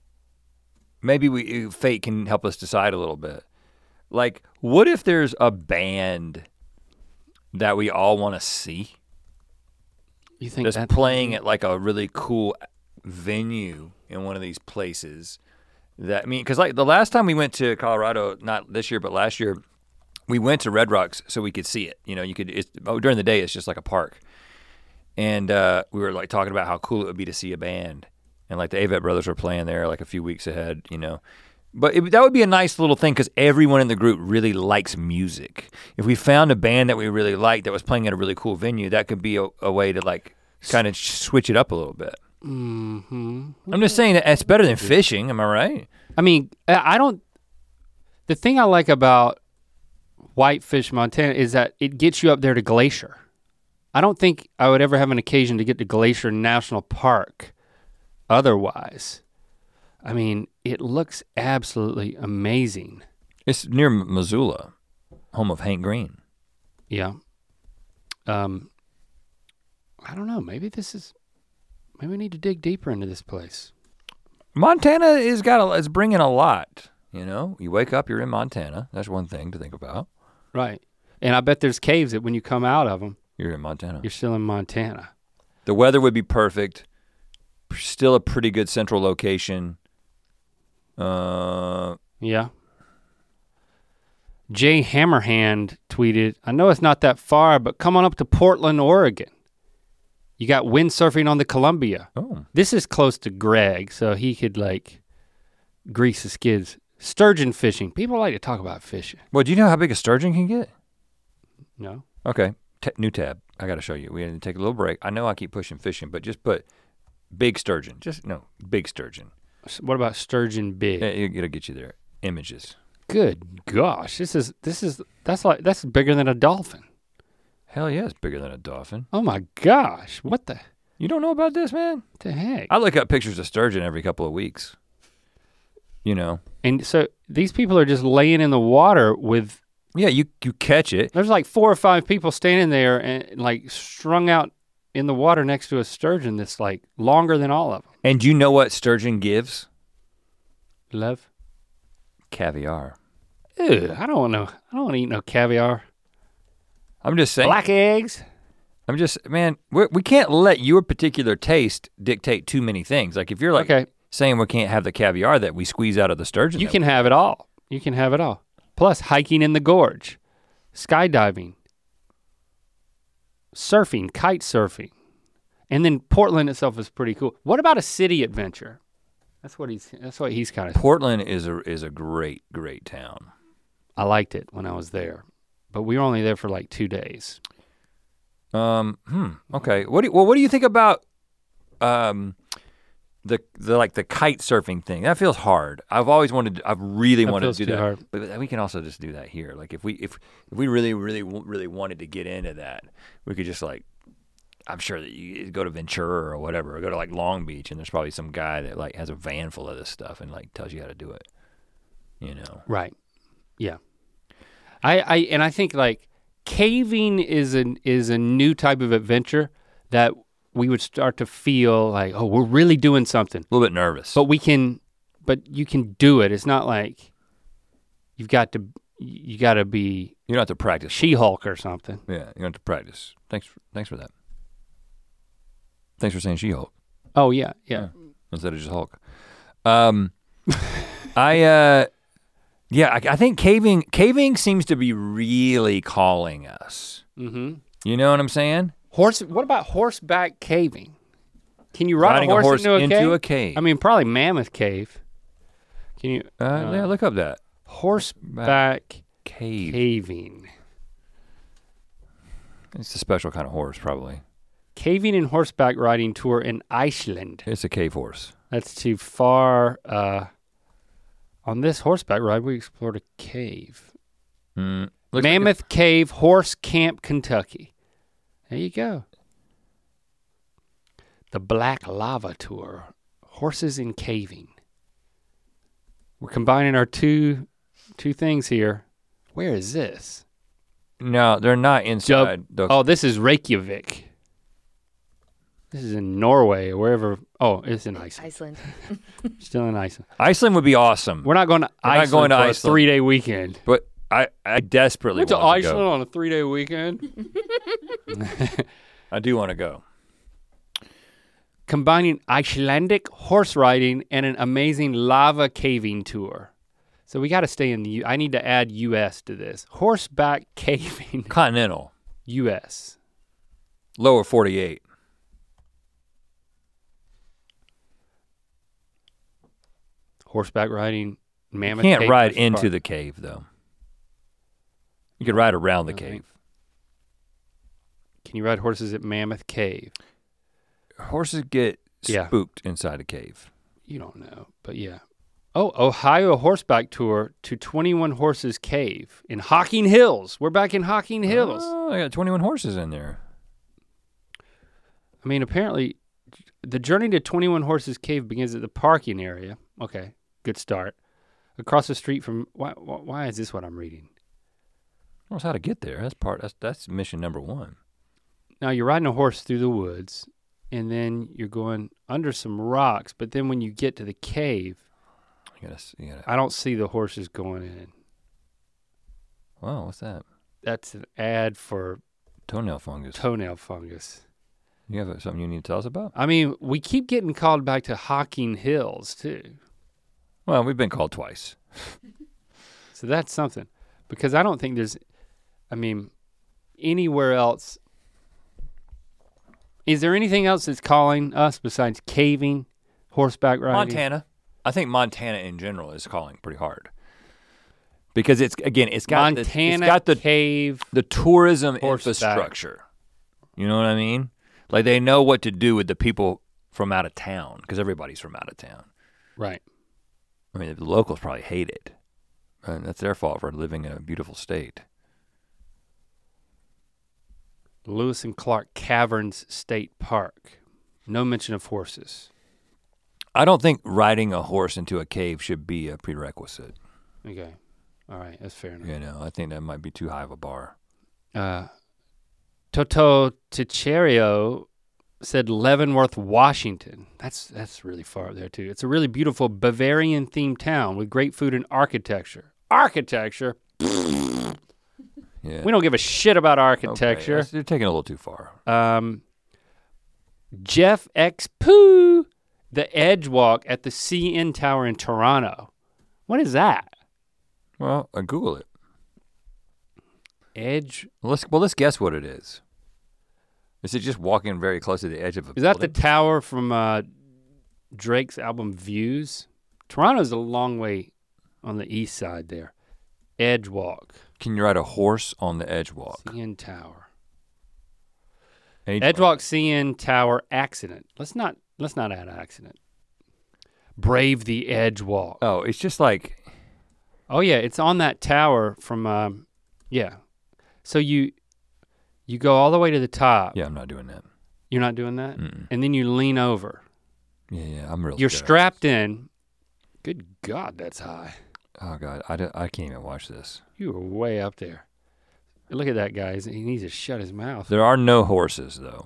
maybe we fate can help us decide a little bit. Like, what if there's a band that we all want to see? You think that's that playing at like a really cool venue in one of these places? That I mean, because like the last time we went to Colorado, not this year but last year, we went to Red Rocks so we could see it. You know, you could it's, oh, during the day it's just like a park, and uh, we were like talking about how cool it would be to see a band, and like the Avett Brothers were playing there like a few weeks ahead. You know. But it, that would be a nice little thing because everyone in the group really likes music. If we found a band that we really liked that was playing at a really cool venue, that could be a, a way to like kind of switch it up a little bit. Mm-hmm. I'm just saying that it's better than fishing. Am I right? I mean, I don't. The thing I like about Whitefish, Montana, is that it gets you up there to Glacier. I don't think I would ever have an occasion to get to Glacier National Park otherwise. I mean, it looks absolutely amazing. It's near Missoula, home of Hank Green. Yeah. Um, I don't know. Maybe this is. Maybe we need to dig deeper into this place. Montana is got a, is bringing a lot. You know, you wake up, you're in Montana. That's one thing to think about. Right, and I bet there's caves that when you come out of them, you're in Montana. You're still in Montana. The weather would be perfect. Still a pretty good central location. Uh, yeah. Jay Hammerhand tweeted, I know it's not that far, but come on up to Portland, Oregon. You got windsurfing on the Columbia. Oh. This is close to Greg, so he could like grease the skids. Sturgeon fishing. People like to talk about fishing. Well, do you know how big a sturgeon can get? No. Okay, T- new tab. I got to show you. We had to take a little break. I know I keep pushing fishing, but just put big sturgeon. Just, no, big sturgeon. What about sturgeon big? Yeah, it'll get you there. Images. Good gosh, this is this is that's like that's bigger than a dolphin. Hell yeah, it's bigger than a dolphin. Oh my gosh, what the? You don't know about this, man? What the heck? I look up pictures of sturgeon every couple of weeks. You know. And so these people are just laying in the water with. Yeah, you you catch it. There's like four or five people standing there and like strung out in the water next to a sturgeon that's like longer than all of them. And do you know what sturgeon gives? Love. caviar. Ew, I don't want no. I don't want to eat no caviar. I'm just saying. Black eggs. I'm just, man, we're, we can't let your particular taste dictate too many things. Like if you're like Okay. saying we can't have the caviar that we squeeze out of the sturgeon. You that can we- have it all. You can have it all. Plus hiking in the gorge, skydiving, surfing, kite surfing. And then Portland itself is pretty cool. What about a city adventure? That's what he's that's what he's kind of Portland is a is a great, great town. I liked it when I was there. But we were only there for like two days. Um, hmm, okay. What do you, well, what do you think about um the the like the kite surfing thing? That feels hard. I've always wanted to, I've really That wanted feels to do too that. hard. But we can also just do that here. Like if we if if we really really really wanted to get into that, we could just like I'm sure that you go to Ventura or whatever, or go to like Long Beach, and there's probably some guy that like has a van full of this stuff and like tells you how to do it. You know. Right. Yeah. I, I and I think like caving is an is a new type of adventure that we would start to feel like, oh, we're really doing something. A little bit nervous. But we can but you can do it. It's not like you've got to you got to be You don't have to practice. She-Hulk or something. Yeah, you don't have to practice. Thanks for, thanks for that. Thanks for saying She-Hulk. Oh yeah, yeah. Yeah, instead of just Hulk. Um, I uh, yeah, I, I think caving caving seems to be really calling us. Mm-hmm. You know what I'm saying? Horse. What about horseback caving? Can you ride Riding a a horse, horse into, a, into cave? a cave. I mean, probably Mammoth Cave. Can you? Uh, uh, yeah, look up that horseback cave. caving. It's a special kind of horse, probably. Caving and horseback riding tour in Iceland. It's a cave horse. That's too far. Uh, on this horseback ride, we explored a cave. Mm, looks Mammoth like Cave Horse Camp, Kentucky. There you go. The Black Lava Tour. Horses in caving. We're combining our two two things here. Where is this? a- no, they're not inside. the, Oh, this is Reykjavik. This is in Norway or wherever. Oh, it's in Iceland. Iceland. Still in Iceland. Iceland would be awesome, We're not going to We're not Iceland going to for Iceland. a three-day weekend. but I, I desperately Went to want Iceland to on a three-day weekend. go. I do want to go. Combining Icelandic horse riding and an amazing lava caving tour. So we got to stay in the U. I need to add U S to this. Horseback caving Continental, U S. lower forty-eight. Horseback riding Mammoth Can't Cave ride National into Park. the cave though. You could ride around the Okay. cave. Can you ride horses at Mammoth Cave? Horses get Yeah. spooked inside a cave. You don't know, but yeah. Oh, Ohio horseback tour to twenty-one Horses Cave in Hocking Hills. We're back in Hocking Hills. Oh, I got twenty-one horses in there. I mean, apparently, the journey to twenty-one Horses Cave begins at the parking area. Okay, good start. Across the street from, why, why, why is this what I'm reading? Knows how to get there. That's part. That's that's mission number one. Now, you're riding a horse through the woods, and then you're going under some rocks, but then when you get to the cave, You gotta. s- You gotta. I don't see the horses going in. Wow, what's that? That's an ad for Toenail fungus. toenail fungus. You have something you need to tell us about? I mean, we keep getting called back to Hocking Hills, too. Well, we've been called twice. So that's something. Because I don't think there's, I mean, anywhere else. Is there anything else that's calling us besides caving, horseback riding? Montana. I think Montana in general is calling pretty hard. Because it's again, it's got Montana the, it's got the cave. the tourism horseback. infrastructure. You know what I mean? Like they know what to do with the people from out of town because everybody's from out of town. Right. I mean, the locals probably hate it. And that's their fault for living in a beautiful state. Lewis and Clark Caverns State Park. No mention of horses. I don't think riding a horse into a cave should be a prerequisite. Okay. All right. That's fair enough. You know, I think that might be too high of a bar. Uh, Toto Ticherio said Leavenworth, Washington. That's that's really far up there too. It's a really beautiful Bavarian themed town with great food and architecture. Architecture? Yeah. We don't give a shit about architecture. Okay, you're taking it a little too far. Um, Jeff X Poo, the Edge Walk at the C N Tower in Toronto. What is that? Well, uh, Google it. Edge. Well, let's well let's guess what it is. Is it just walking very close to the edge of a Is that building? the tower from uh, Drake's album Views? Toronto's a long way on the east side there. Edge Walk. Can you ride a horse on the edge walk? C N Tower. Edge Edge Walk C N Tower accident. Let's not let's not add accident. Brave the Edge Walk. Oh, it's just like Oh yeah, it's on that tower from um, yeah. So you you go all the way to the top. yeah, I'm not doing that. You're not doing that? Mm-mm. And then you lean over. Yeah, yeah, I'm real. You're scared. strapped in. Good God, that's high. Oh God, I, don't- I can't even watch this. You were way up there. Look at that guy. He's- He needs to shut his mouth. There are no horses though.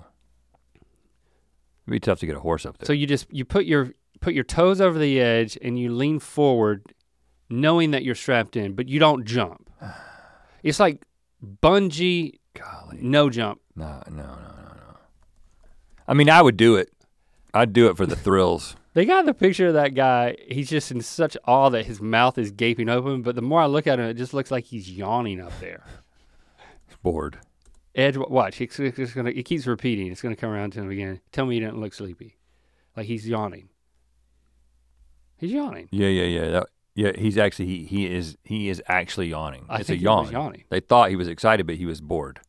It'd be tough to get a horse up there. So you just you put your put your toes over the edge and you lean forward, knowing that you're strapped in, but you don't jump. It's like bungee, Golly, no jump. no, no, no, no, no. I mean, I would do it. I'd do it for the thrills. They got the picture of that guy. He's just in such awe that his mouth is gaping open. But the more I look at him, it just looks like he's yawning up there. Bored. Edge, watch. It's, it's gonna. It keeps repeating. It's gonna come around to him again. Tell me you didn't look sleepy, like he's yawning. He's yawning. Yeah, yeah, yeah. That, yeah, he's actually he he is he is actually yawning. I it's think a he yawn. was yawning. They thought he was excited, but he was bored.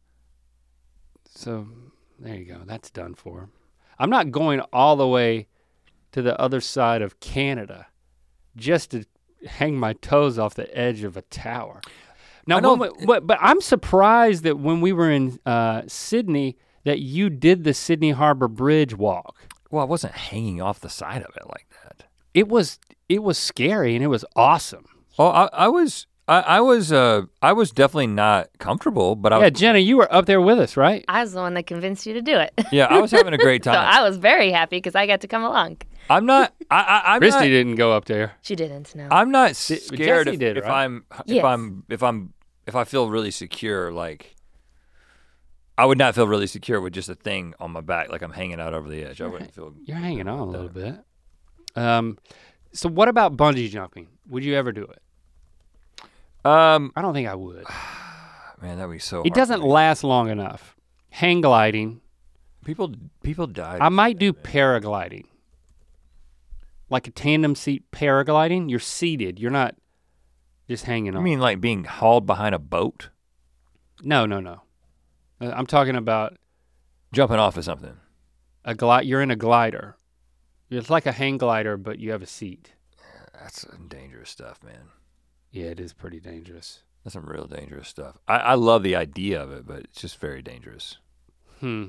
So there you go. That's done for. I'm not going all the way to the other side of Canada just to hang my toes off the edge of a tower. Now, I don't- when- but, but I'm surprised that when we were in uh, Sydney, that you did the Sydney Harbor Bridge walk. Well, I wasn't hanging off the side of it like that. It was it was scary and it was awesome. Oh, I, I was I, I was uh I was definitely not comfortable, but I Yeah, was, Jenna, you were up there with us, right? I was the one that convinced you to do it. yeah, I was having a great So time. I was very happy because I got to come along. I'm not I, I I'm Christy not, didn't go up there. She didn't know. I'm not scared Jesse if, did, if right? I'm if Yes. I'm if I'm if I feel really secure, like I would not feel really secure with just a thing on my back, like I'm hanging out over the edge. I wouldn't feel You're hanging on a that. little bit. Um, so what about bungee jumping? Would you ever do it? Um I don't think I would. man, that'd be so It hard doesn't for me. last long enough. Hang gliding. People people died. I might do paragliding. Like a tandem seat paragliding. You're seated. You're not just hanging I on. mean like being hauled behind a boat, no, no, no. Uh, I'm talking about jumping off of something. a glide. You're in a glider. It's like a hang glider, but you have a seat. That's some dangerous stuff, man. Yeah, it is pretty dangerous. That's some real dangerous stuff. I, I love the idea of it, but it's just very dangerous. Hmm.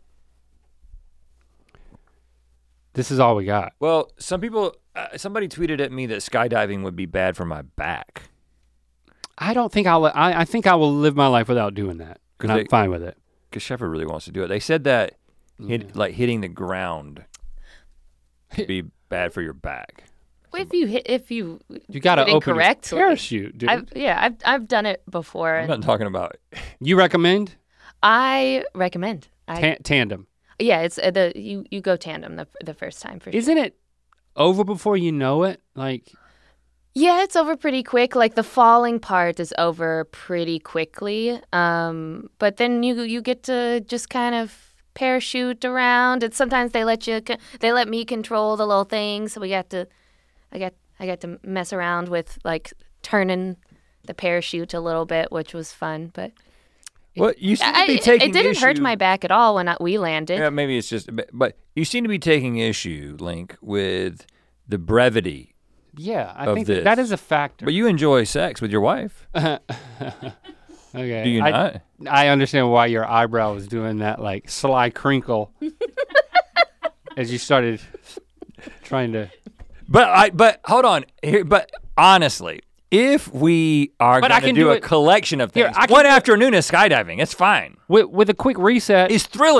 This is all we got. Well, some people, uh, somebody tweeted at me that skydiving would be bad for my back. I don't think I'll. I, I think I will live my life without doing that. 'Cause And I'm they- fine with it. Because Shepard really wants to do it. They said that hit, Yeah. like hitting the ground would be bad for your back. if you hit, if you You got to did open your incorrectly. parachute, dude. I've, yeah, I've I've done it before. I'm and not talking about. You recommend I recommend. I, Ta- tandem? yeah, it's uh, the you you go tandem the the first time for sure. Isn't it over before you know it? Like, Yeah, it's over pretty quick. Like the falling part is over pretty quickly. Um, but then you you get to just kind of parachute around, and sometimes they let you. co- They let me control the little thing, so we got to. I got I got to mess around with like turning the parachute a little bit, which was fun. But Well, you seem to I, be it, taking it didn't hurt issue- my back at all when I, we landed. Yeah, maybe it's just, but- but you seem to be taking issue, Link, with the brevity. yeah, I Of think this. that is a factor. But you enjoy sex with your wife, okay. do you I, not? I understand why your eyebrow was doing that, like sly crinkle, as you started trying to. But I, but hold on, here. But honestly, if we are But I going to can do, do a it- collection of Here, things, I can one do it- afternoon of skydiving, it's fine. With, with a quick reset, It's thrilling.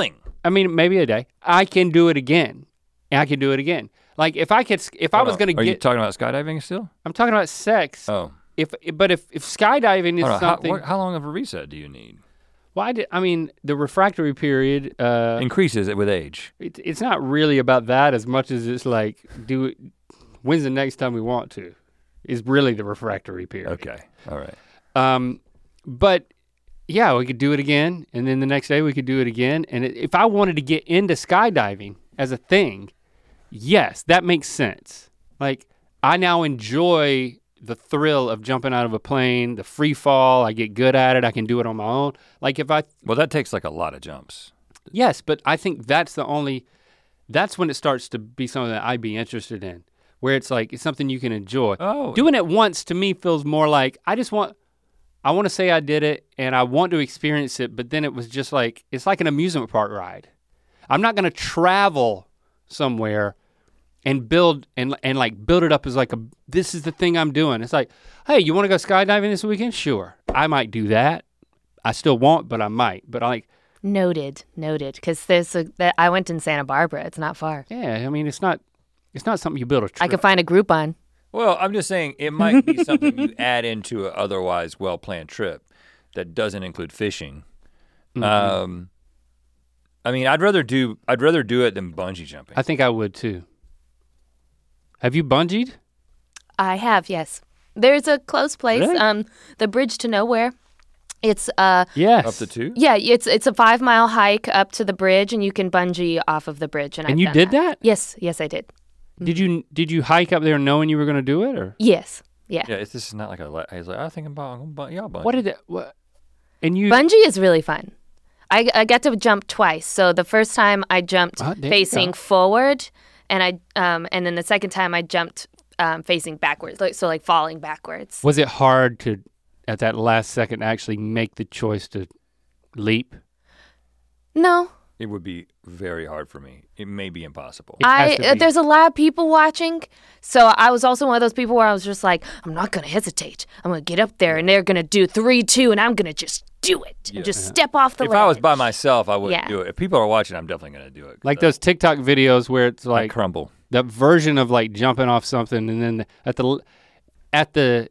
I mean, maybe a day. I can do it again. I can do it again. Like if I could, if Hold I was on. gonna Are get, you talking about skydiving still? I'm talking about sex. Oh. If but if if skydiving is Hold on. How, something, what, how long of a reset do you need? well, I, did, I mean, the refractory period. Uh, Increases it with age. it, it's not really about that as much as it's like, do it. When's the next time we want to? Is really the refractory period. Okay. All right. Um, but yeah, we could do it again, and then the next day we could do it again. And it, if I wanted to get into skydiving as a thing, yes, that makes sense. Like I now enjoy the thrill of jumping out of a plane, the free fall. I get good at it. I can do it on my own. Like if I, Well, that takes like a lot of jumps. yes, but I think that's the only. That's when it starts to be something that I'd be interested in, where it's like it's something you can enjoy. Oh. Doing it once to me feels more like I just want. I want to say I did it and I want to experience it, but then it was just like, it's like an amusement park ride. I'm not gonna travel somewhere and build and and like build it up as like a, this is the thing I'm doing. It's like, hey, you wanna go skydiving this weekend? Sure, I might do that. I still won't, but I might. But I like, Noted, noted. Because there's a, that I went in Santa Barbara. It's not far. yeah, I mean, it's not, it's not something you build a trip. I could find a Groupon. Well, I'm just saying it might be something you add into an otherwise well-planned trip that doesn't include fishing. Mhm. Um, I mean, I'd rather do I'd rather do it than bungee jumping. I think I would too. Have you bungeed? I have, yes. There's a close place, Really? um, the Bridge to Nowhere. It's uh, Yes. Up to two? yeah, it's it's a five mile hike up to the bridge, and you can bungee off of the bridge. And, And I've you done did that? Yes, yes, I did. Did you did you hike up there knowing you were gonna do it or? Yes, yeah. Yeah, it's, this is not like a. le- I was like, I think about I'm gonna, yeah, bungee. What did it? What? And you? Bungee is really fun. I, I got to jump twice. So the first time I jumped Ah, there you facing go. forward, and I um, and then the second time I jumped um, facing backwards, like so like falling backwards. Was it hard to, at that last second, actually make the choice to leap? No, It would be very hard for me. It may be impossible. It has I to uh, be- there's a lot of people watching, so I was also one of those people where I was just like, I'm not gonna hesitate. I'm gonna get up there, and they're gonna do three, two, and I'm gonna just do it and Yeah. just step off the If ledge. I was by myself, I wouldn't Yeah. do it. If people are watching, I'm definitely gonna do it. 'cause Like I- those TikTok videos where it's I like crumble. that version of like jumping off something, and then at the at the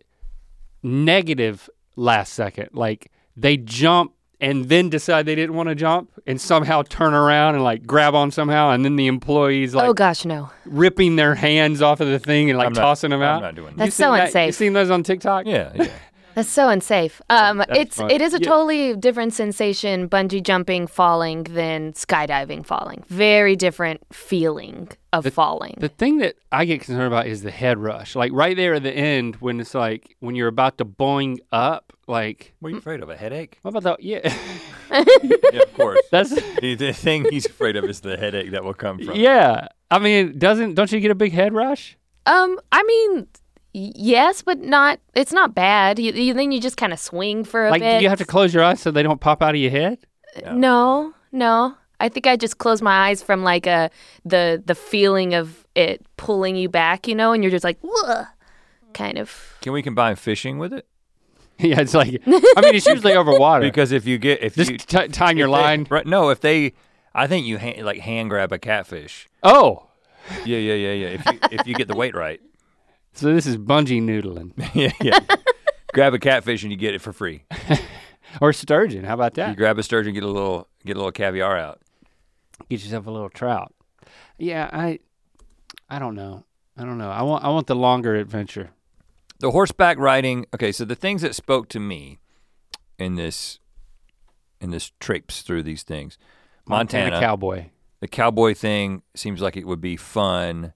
negative last second, like they jump and then decide they didn't want to jump, and somehow turn around and like grab on somehow, and then the employees like oh gosh, no. ripping their hands off of the thing and like I'm not- tossing them I'm out. not doing that. You That's seen so that- You unsafe. seen those on TikTok? Yeah, yeah. That's so unsafe. Um, That's it's fun. it is a Yeah. totally different sensation, bungee jumping, falling, than skydiving, falling. Very different feeling of The- falling. The thing that I get concerned about is the head rush. Like right there at the end when it's like when you're about to boing up, like What are you afraid of? A headache? what about that? Yeah. Yeah, of course. That's the, the thing he's afraid of is the headache that will come from. yeah. I mean, doesn't don't you get a big head rush? um, I mean, y- yes, but not. It's not bad. You, you then you just kind of swing for a Like bit. do you have to close your eyes so they don't pop out of your head? No, no. I think I just close my eyes from like a the the feeling of it pulling you back, you know, and you're just like, whoa, kind of. Can we combine fishing with it? Yeah, it's like I mean, it's usually over water. Because if you get if Just you t- tying your if they- line. right? No, if they, I think you ha- like hand grab a catfish. Oh, Yeah, yeah, yeah, yeah. If you if you get the weight right. so this is bungee noodling yeah, yeah. Grab a catfish and you get it for free. or sturgeon. How about You that? grab a sturgeon, get a little get a little caviar out. Get yourself a little trout. Yeah, I, I don't know. I don't know. I want I want the longer adventure. The horseback riding. Okay, so the things that spoke to me in this in this traipse through these things. Montana, cowboy. the cowboy thing seems like it would be fun.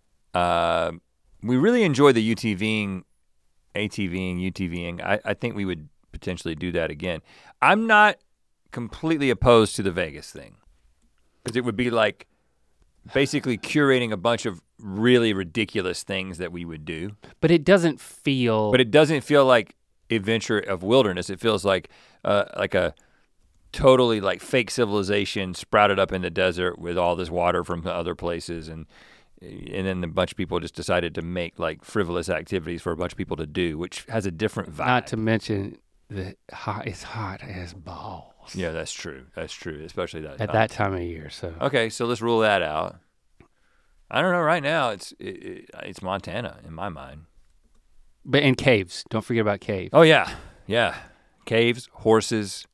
Uh, we really enjoy the UTVing, ATVing, UTVing. I, I think we would potentially do that again. I'm not completely opposed to the Vegas thing because it would be like basically curating a bunch of really ridiculous things that we would do. But it doesn't feel. But it doesn't feel like adventure of wilderness. It feels like uh, like a totally like fake civilization sprouted up in the desert with all this water from the other places, and and then a bunch of people just decided to make like frivolous activities for a bunch of people to do, which has a different vibe. Not to mention the hot. It's hot as balls. miles. Yeah, that's true. That's true, especially that At time. that time of year, so. Okay, so let's rule that out. I don't know. Right now, it's it, it, it's Montana in my mind. But in caves. Don't forget about caves. Oh yeah, yeah. Caves, horses,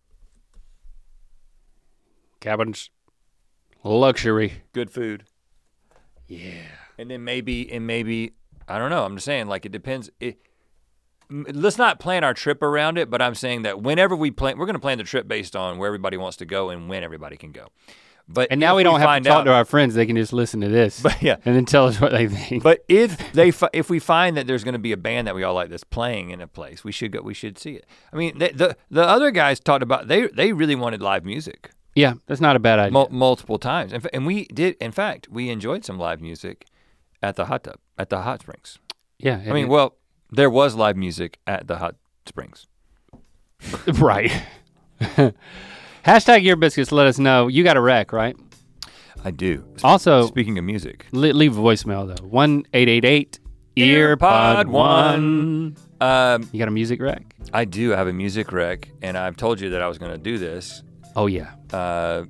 cabins, luxury. good food. Yeah. And then maybe, and maybe, I don't know. I'm just saying, like, it depends. It, m- let's not plan our trip around it, but I'm saying that whenever we plan, we're going to plan the trip based on where everybody wants to go and when everybody can go. But And now if we don't have find to talk out, to our friends. They can just listen to this. But yeah, And then tell us what they think. but if they, fi- if we find that there's going to be a band that we all like that's playing in a place, we should go. We should see it. I mean, the the, the other guys talked about they they really wanted live music. Yeah, that's not a bad idea. Mul- multiple times, and, and we did. In fact, we enjoyed some live music at the hot tub at the hot springs. yeah. I mean, well, there was live music at the hot springs. right. Hashtag Ear Biscuits, let us know. You got a rec, right? I do. Also, Speaking of music, li- leave a voicemail though. one eight eight eight earpod one. Um, You got a music rec? I do have a music rec, and I've told you that I was going to do this. Oh yeah. Uh,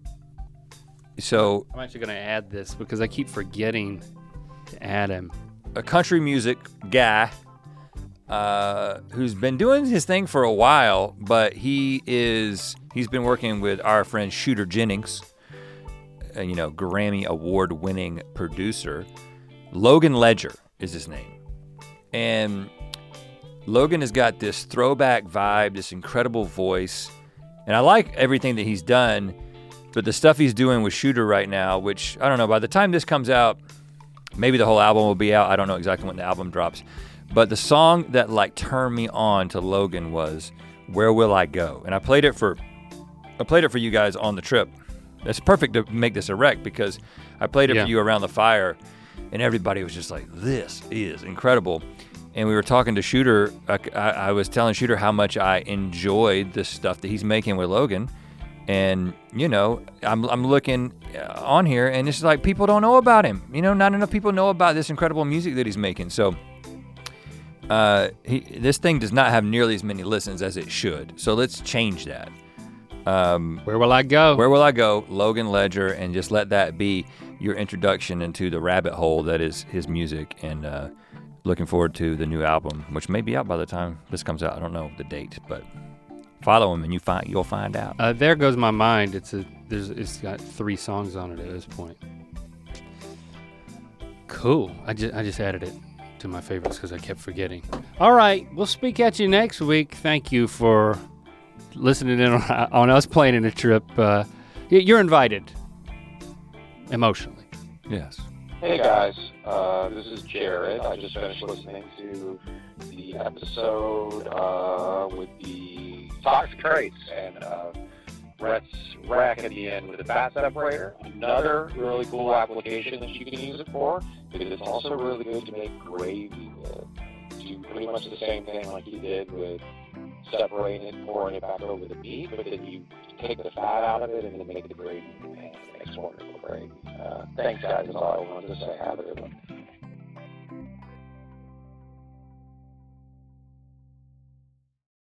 so I'm actually gonna add this because I keep forgetting to add him. a country music guy uh, who's been doing his thing for a while, but he is he's been working with our friend Shooter Jennings, uh, you know, Grammy award-winning producer. Logan Ledger is his name, and Logan has got this throwback vibe, this incredible voice, and I like everything that he's done. But the stuff he's doing with Shooter right now, which I don't know, by the time this comes out, maybe the whole album will be out. I don't know exactly when the album drops. But the song that like turned me on to Logan was Where Will I Go? And I played it for I played it for you guys on the trip. It's perfect to make this a rec because I played it Yeah. for you around the fire and everybody was just like, this is incredible. And we were talking to Shooter. I, I, I was telling Shooter how much I enjoyed the stuff that he's making with Logan. And, you know, I'm I'm looking on here and it's like people don't know about him. You know, not enough people know about this incredible music that he's making. So uh, he, this thing does not have nearly as many listens as it should. So let's change that. Um, Where will I go? Where Will I Go? Logan Ledger, and just let that be your introduction into the rabbit hole that is his music. And uh, looking forward to the new album, which may be out by the time this comes out. I don't know the date, but follow him and you find you'll find out. Uh, there goes my mind. It's a there's it's got three songs on it at this point. Cool. I just I just added it to my favorites because I kept forgetting. All right, we'll speak at you next week. Thank you for listening in on, on us planning a trip. Uh, y- you're invited emotionally. Yes. Hey guys, uh, this is Jared. I just finished listening to the episode uh, with the toxic traits and uh, Rhett's rack at the end with the fat separator. Another really cool application that you can use it for because it's also really good to make gravy with. Do pretty much the same thing like you did with separating it, pouring it back over the meat, but then you take the fat out of it and then make the gravy and it makes wonderful gravy. Uh, thanks guys, that's all I wanted to say. Have a good one.